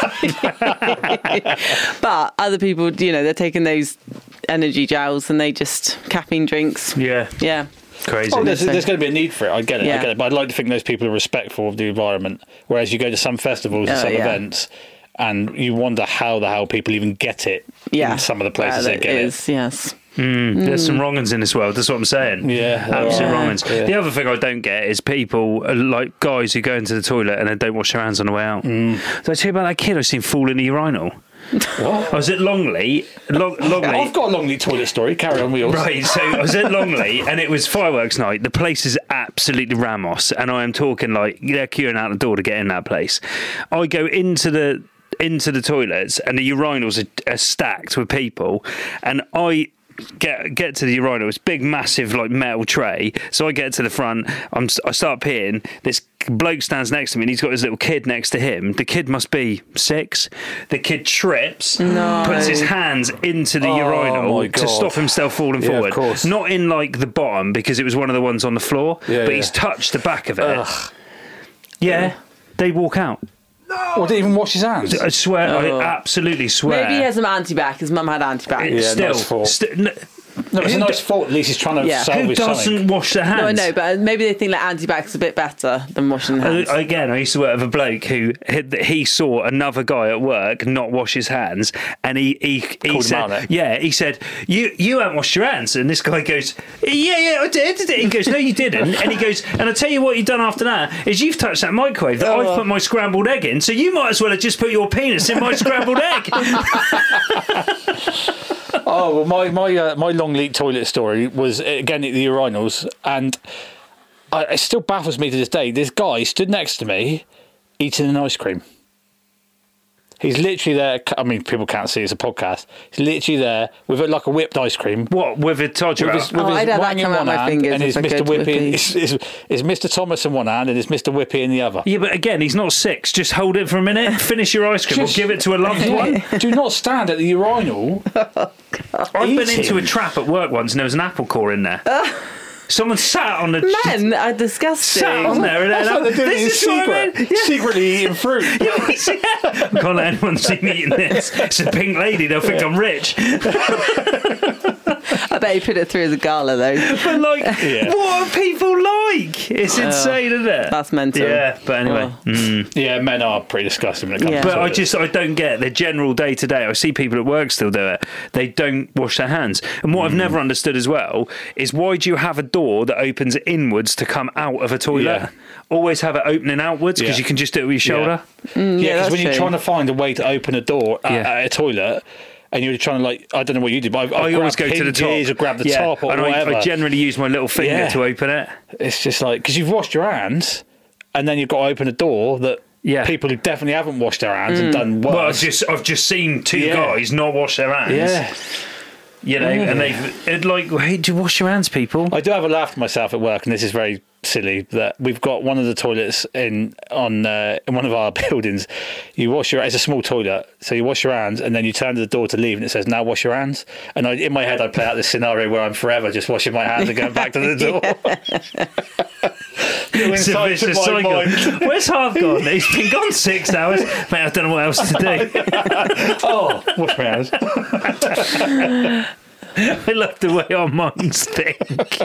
But other people, you know, they're taking those energy gels and they just caffeine drinks. Yeah, Yeah. crazy. Oh, there's, So- there's going to be a need for it. I get it. I Yeah. get it. But I'd like to think those people are respectful of the environment. Whereas you go to some festivals and Oh, some yeah. events, and you wonder how the hell people even get it. Yeah. In some of the places Well, they get it it. is, yes. Mm, there's some wrong uns in this world. That's what I'm saying. Yeah. Absolute Yeah. wrong uns. Yeah. The other thing I don't get is people uh, like guys who go into the toilet and then don't wash their hands on the way out. Did I tell you about that kid I seen fall in the urinal? What? I was at Longley. Long, Longley. I've got a long lead toilet story. Carry on wheels. Right, so I was at Longley and it was fireworks night. The place is absolutely ramos, and I am talking like they're queuing out the door to get in that place. I go into the into the toilets and the urinals are, are stacked with people, and I get get to the urinal. It's big, massive, like metal tray. So I get to the front. I'm I start peeing. This bloke stands next to me and he's got his little kid next to him. The kid must be six. The kid trips, No. puts his hands into the Oh, urinal my to God. stop himself falling Yeah, of forward. course. Not in like the bottom because it was one of the ones on the floor, Yeah, but yeah. he's touched the back of it. Ugh. Yeah, they walk out. Or didn't even wash his hands. I swear, Oh. I absolutely swear. Maybe he has some anti-bac. His mum had anti-bac. Yeah, Still, nice fault. st- n- No, it's a Who nice d- fault. At least he's trying to Yeah. salvage who doesn't something. wash their hands? No, I know, but maybe they think that anti-bac's a bit better than washing hands. Uh, Again, I used to work with a bloke who he, he saw another guy at work not wash his hands, and he he, he Called him said, out on it. "Yeah," he said, "You you haven't washed your hands," and this guy goes, "Yeah, yeah, I did." He goes, "No, you didn't," and he goes, "And I tell you what, you've done after that is you've touched that microwave that Oh. I've put my scrambled egg in, so you might as well have just put your penis in my scrambled egg." Oh well, my my uh, my long leak toilet story was again at the urinals, and I, it still baffles me to this day. This guy stood next to me, eating an ice cream. He's literally there. I mean, people can't see it's a podcast. He's literally there with a, like a whipped ice cream. What with a Todger? With his, out? with Oh, his I'd have that wang in come out one my hand fingers and if his I Mister could, Whippy, Whippy. is, is, is Mister Thomas in one hand and his Mister Whippy in the other. Yeah, but again, he's not six. Just hold it for a minute, finish your ice cream, Just- or give it to a loved one. Do not stand at the urinal. I've been Eating. into a trap at work once, and there was an apple core in there. Someone sat on the Men are disgusting. sat on there, and That's they're like like, they're doing it in "This is what I secret. mean." Yeah. Secretly eating fruit. Yeah. Can't let anyone see me eating this. It's a pink lady. They'll think I'm rich. I bet he put it through as a gala though. But like, Yeah. what are people like? It's insane, isn't it? That's mental. Yeah, but anyway. Oh. Mm. Yeah, men are pretty disgusting when it comes Yeah. to But I toilets. just I don't get the general day to day. I see people at work still do it. They don't wash their hands. And what I've never understood as well is why do you have a door that opens inwards to come out of a toilet? Yeah. Always have it opening outwards because Yeah. you can just do it with your shoulder. Mm, Yeah, yeah, because that's when you're true. trying to find a way to open a door at, Yeah. at a toilet, and you're trying to like, I don't know what you do, but I, I always go to the top. or grab the Yeah, top or and whatever. I, I generally use my little finger Yeah. to open it. It's just like because you've washed your hands, and then you've got to open a door that Yeah. people who definitely haven't washed their hands and done worse. Well, I've just I've just seen two Yeah. guys not wash their hands. yeah, You know, and they've it like, hey, do you wash your hands, people? I do have a laugh to myself at work, and this is very silly that we've got one of the toilets in on uh, in one of our buildings. You wash your it's a small toilet, so you wash your hands and then you turn to the door to leave, and it says now wash your hands. And I, in my head, I play out this scenario where I'm forever just washing my hands and going back to the door. Little It's a insight to vicious my cycle. mind. Where's Harv gone? He's been gone six hours. Mate, I don't know what else to do. Oh, wash my hands. I love the way our minds think.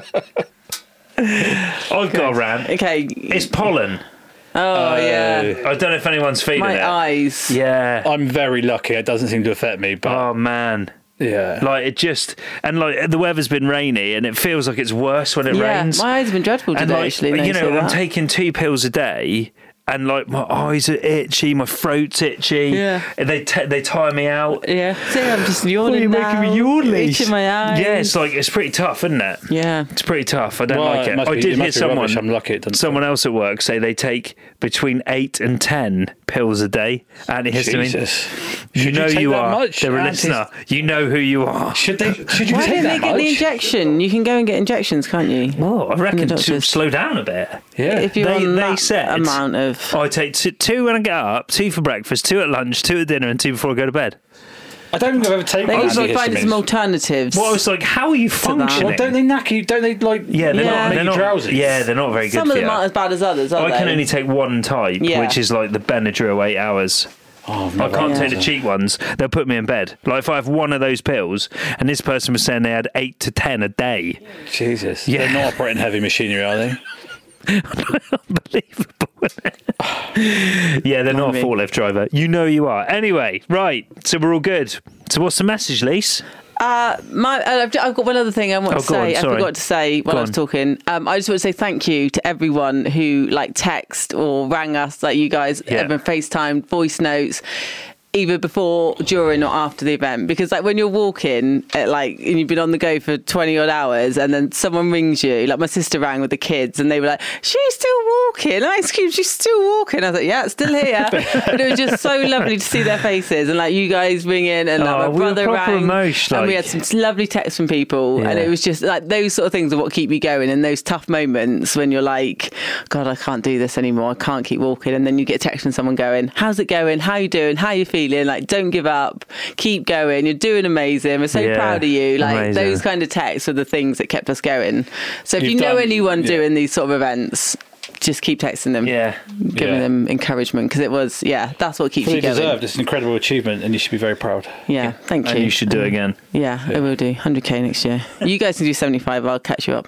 I've got a rant. Okay. It's pollen. Oh yeah. I don't know if anyone's feeling My it. eyes. Yeah. I'm very lucky. It doesn't seem to affect me, but Oh man. yeah. Like it just and like the weather's been rainy and it feels like it's worse when it Yeah, rains. my eyes have been dreadful and today. like, actually, now you say know, I'm that. taking two pills a day. And like my eyes are itchy, my throat's itchy. Yeah. And they t- they tire me out. Yeah. See, I'm just yawning you're now. making me yawn, Lise. Itching my eyes. Yeah, it's like it's pretty tough, isn't it? Yeah. It's pretty tough. I don't Well, like it it. must I be- did it hear must be someone, rubbish. I'm lucky it doesn't. someone else at work say they take between eight and ten pills a day antihistamine. Jesus. You Should know you take you that are. much? They're a Antis- listener. You know who you are. Should they? Should you Why take don't they that get much? the injection? You can go and get injections, can't you? Well, I reckon The to doctors- slow down a bit. Yeah. If you're They- on they that said- amount of. I take two, two when I get up, two for breakfast, two at lunch, two at dinner, and two before I go to bed. I don't think I've ever taken They I was can like, find some antihistamines. alternatives. Well, I was like, how are you that. functioning? Well, don't they knack you? Don't they like? yeah, they're Yeah. not. Make They're you not. drowsy? Yeah, they're not very good Some for of them you. aren't as bad as others, are I they? can only take one type, Yeah. which is like the Benadryl eight hours. Oh, I've I never can't had take that. the cheap ones. They'll put me in bed. Like if I have one of those pills, and this person was saying they had eight to ten a day. Jesus. Yeah. They're not operating heavy machinery, are they? Unbelievable. Isn't it? Yeah, they're not a Maybe. forklift driver. You know you are. Anyway, right. So we're all good. So what's the message, Lise? Uh, my, uh, I've, I've got one other thing I want Oh, to go on, say. I sorry. forgot to say while Go I was on. talking. Um, I just want to say thank you to everyone who like text or rang us, like you guys, Yeah. everyone FaceTime, voice notes, either before, during, or after the event. Because like when you're walking, at, like and you've been on the go for twenty odd hours, and then someone rings you. Like my sister rang with the kids, and they were like, "She's still walking." And I exclaimed, "She's still walking." I was like, "Yeah, it's still here." But it was just so lovely to see their faces, and like you guys ringing, and like, Oh, my we were brother proper rang, emotional, and we like- had some lovely texts from people, and Yeah. it was just like those sort of things are what keep you going in those tough moments when you're like, God, I can't do this anymore. I can't keep walking. And then you get a text from someone going, how's it going? How you doing? How you feeling? Like, don't give up. Keep going. You're doing amazing. We're so Yeah, proud of you. Like amazing. those kind of texts are the things that kept us going. So if You've you know done- anyone yeah. doing these sort of events, just keep texting them. Yeah. Giving Yeah. them encouragement, because it was, yeah, that's what keeps Fully you going. deserved. It's an incredible achievement, and you should be very proud. Yeah, thank And you. you should do it again. Yeah, I will do. one hundred k next year. You guys can do seventy-five, I'll catch you up.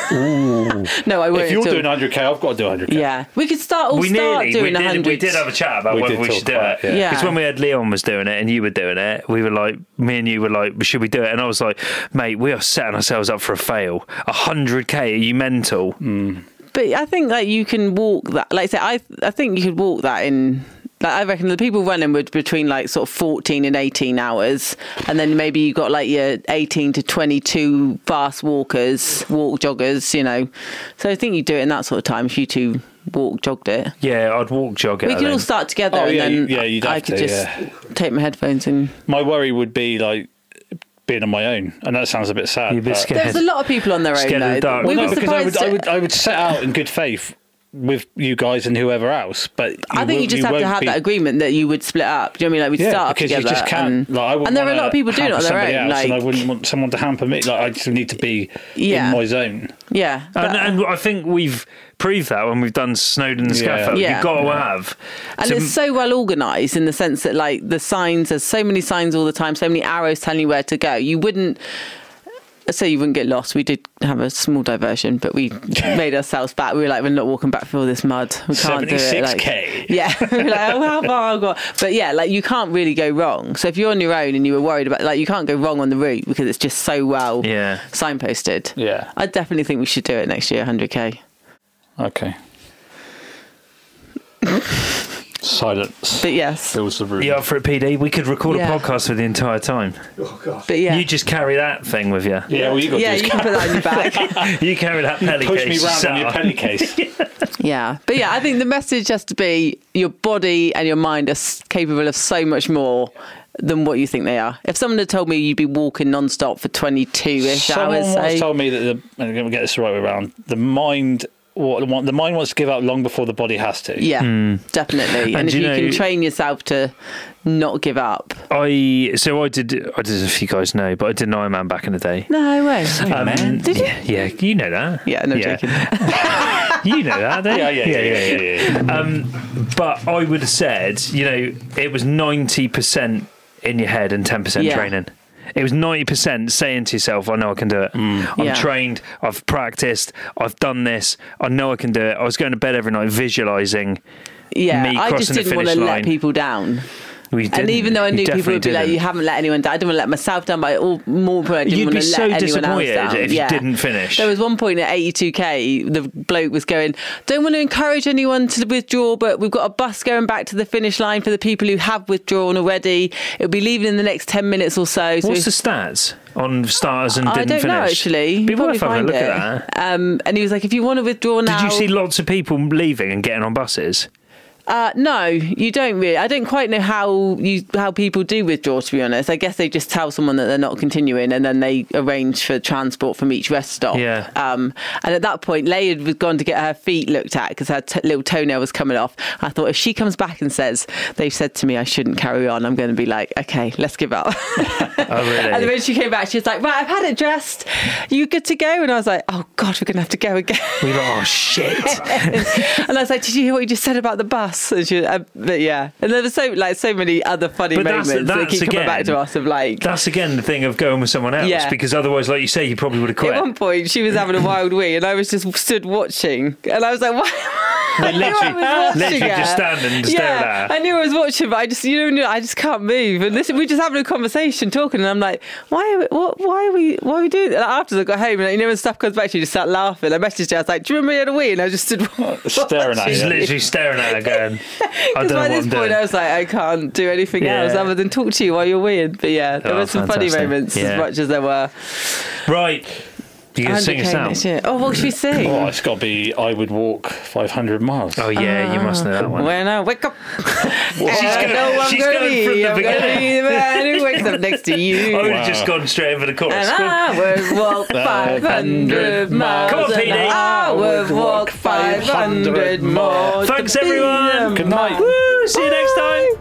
No, I won't. If you're until- doing one hundred k, I've got to do one hundred k. Yeah, we could start all we start nearly, doing we one did, hundred. we did have a chat about We whether did we talk should do about it. it, yeah. Because when we had Leon was doing it and you were doing it, we were like, me and you were like, should we do it? And I was like, mate, we are setting ourselves up for a fail. one hundred k, are you mental? But I think like you can walk that. Like I say, I I think you could walk that in. Like I reckon the people running would between like sort of fourteen and eighteen hours, and then maybe you got like your eighteen to twenty-two fast walkers, walk joggers, you know. So I think you do it in that sort of time if you two walk jogged it. Yeah, I'd walk jog it. We I could all think. start together, Oh, and yeah, then you- yeah, you'd I have could to, just yeah. take my headphones and. My worry would be like being on my own, and that sounds a bit sad. You're a bit but- scared. There's a lot of people on their own. Scared of the though. dark. We Well, were no, because I would, surprised. I would, I would set out in good faith with you guys and whoever else. But you I think will- you just have to won't have be- that agreement that you would split up. Do you know what I mean? Like we'd Yeah, start up because together. you just can't. and, like, I wouldn't and there are a wanna lot of people doing it on hamper their somebody own. else, Like, and I wouldn't want someone to hamper me. Like I just need to be Yeah. in my zone. yeah, but- And, and I think we've proved that when we've done Snowdon and Yeah. Scaffold. Yeah. You've got to have. And to- it's so well organised in the sense that, like, the signs, there's so many signs all the time, so many arrows telling you where to go. You wouldn't, so you wouldn't get lost, we did have a small diversion, but we made ourselves back. We were like, we're not walking back through all this mud. We can't do it. seventy-six Like, K. yeah, we were like, oh, how far I've got. But yeah, like you can't really go wrong. So if you're on your own and you were worried about, like, you can't go wrong on the route because it's just so well Yeah. signposted. Yeah. I definitely think we should do it next year, one hundred K. Okay. Silence. But yes. Fills the room. You up for it, P D? We could record Yeah. a podcast for the entire time. Oh, God. But yeah. You just carry that thing with you. Yeah, well, you got yeah, to do you is can put that on your back. You carry that pelly push case. me round sat on your on. penny case. Yeah. But yeah, I think the message has to be your body and your mind are s- capable of so much more than what you think they are. If someone had told me you'd be walking non-stop for twenty-two-ish Someone hours, once say, told me that the, and I'm going to get this the right way around. The mind, what the mind wants to give up long before the body has to. yeah, definitely. And, And if you you know- can train yourself to not give up. I so I did. I did. If you guys know, but I did an Ironman back in the day. No way. Um, Did you? Yeah, you know that. Yeah, no joking. You know that, don't you? Yeah, yeah, yeah, yeah, yeah, yeah. Um, but I would have said, you know, it was ninety percent in your head and ten percent Yeah. training. It was ninety percent saying to yourself, I know I can do it. I'm Yeah. trained, I've practiced, I've done this, I know I can do it. I was going to bed every night visualising. Yeah, Me I just crossing the didn't want to finish let line. people down. We And didn't. even though I You knew people definitely would be like, didn't. you haven't let anyone down, I didn't want to let myself down, but all, more important, I didn't You'd want be to so let anyone else disappointed down. if yeah. you didn't finish. There was one point at eighty-two K, the bloke was going, don't want to encourage anyone to withdraw, but we've got a bus going back to the finish line for the people who have withdrawn already. It'll be leaving in the next ten minutes or so. so What's the stats on starters and I didn't don't finish? know, actually. Be You'll worth probably having a find look it. at that. Um, and he was like, if you want to withdraw now... Did you see lots of people leaving and getting on buses? Uh, no, you don't really. I don't quite know how you how people do withdraw, to be honest. I guess they just tell someone that they're not continuing and then they arrange for transport from each rest stop. Yeah. Um, and at that point, Leia had gone to get her feet looked at because her t- little toenail was coming off. I thought if she comes back and says, they've said to me I shouldn't carry on, I'm going to be like, okay, let's give up. Oh, really? And then when she came back, she was like, right, I've had it dressed. You good to go? And I was like, oh, God, we're going to have to go again. We were like, oh, shit. And I was like, did you hear what you just said about the bus? And she, uh, but yeah, and there were so like so many other funny But that's- moments that that's keep coming back again- to us of like. That's again the thing of going with someone else, Yeah. because otherwise, like you say, you probably would have quit. At one point, she was having a wild wee, and I was just stood watching, and I was like, "Why?" I knew I literally- was watching literally her. just standing and staring yeah, at her. I knew I was watching, but I just, you know, I just can't move. And this, we're just having a conversation, talking, and I'm like, "Why? Are we, what? Why are we? Why are we doing?" And after I got home, and like, you know, when stuff comes back, she just sat laughing. I messaged her. I was like, "Do you remember you had a wee?" And I just stood Staring at She's you. literally staring at her, going, "I Because don't know by what this I'm point, doing." I was like, I can't do anything Yeah. else other than talk to you while you're weird. But yeah, there Oh, were some funny fantastic. moments Yeah. as much as there were. Right, you gonna sing us one hundred K out? next year. Oh, what should we sing? Oh, it's got to be I would walk five hundred miles. Oh yeah, you must know that one. When I wake up, She's I going, know I'm she's gonna going be, from the I'm gonna beginning. be the man who wakes up next to you. I would have Wow. just gone straight over the chorus. And Go on. I would walk five hundred miles. Come on, P D. and I would walk five hundred more. to Thanks, be everyone. a Good night. Woo, see you next time.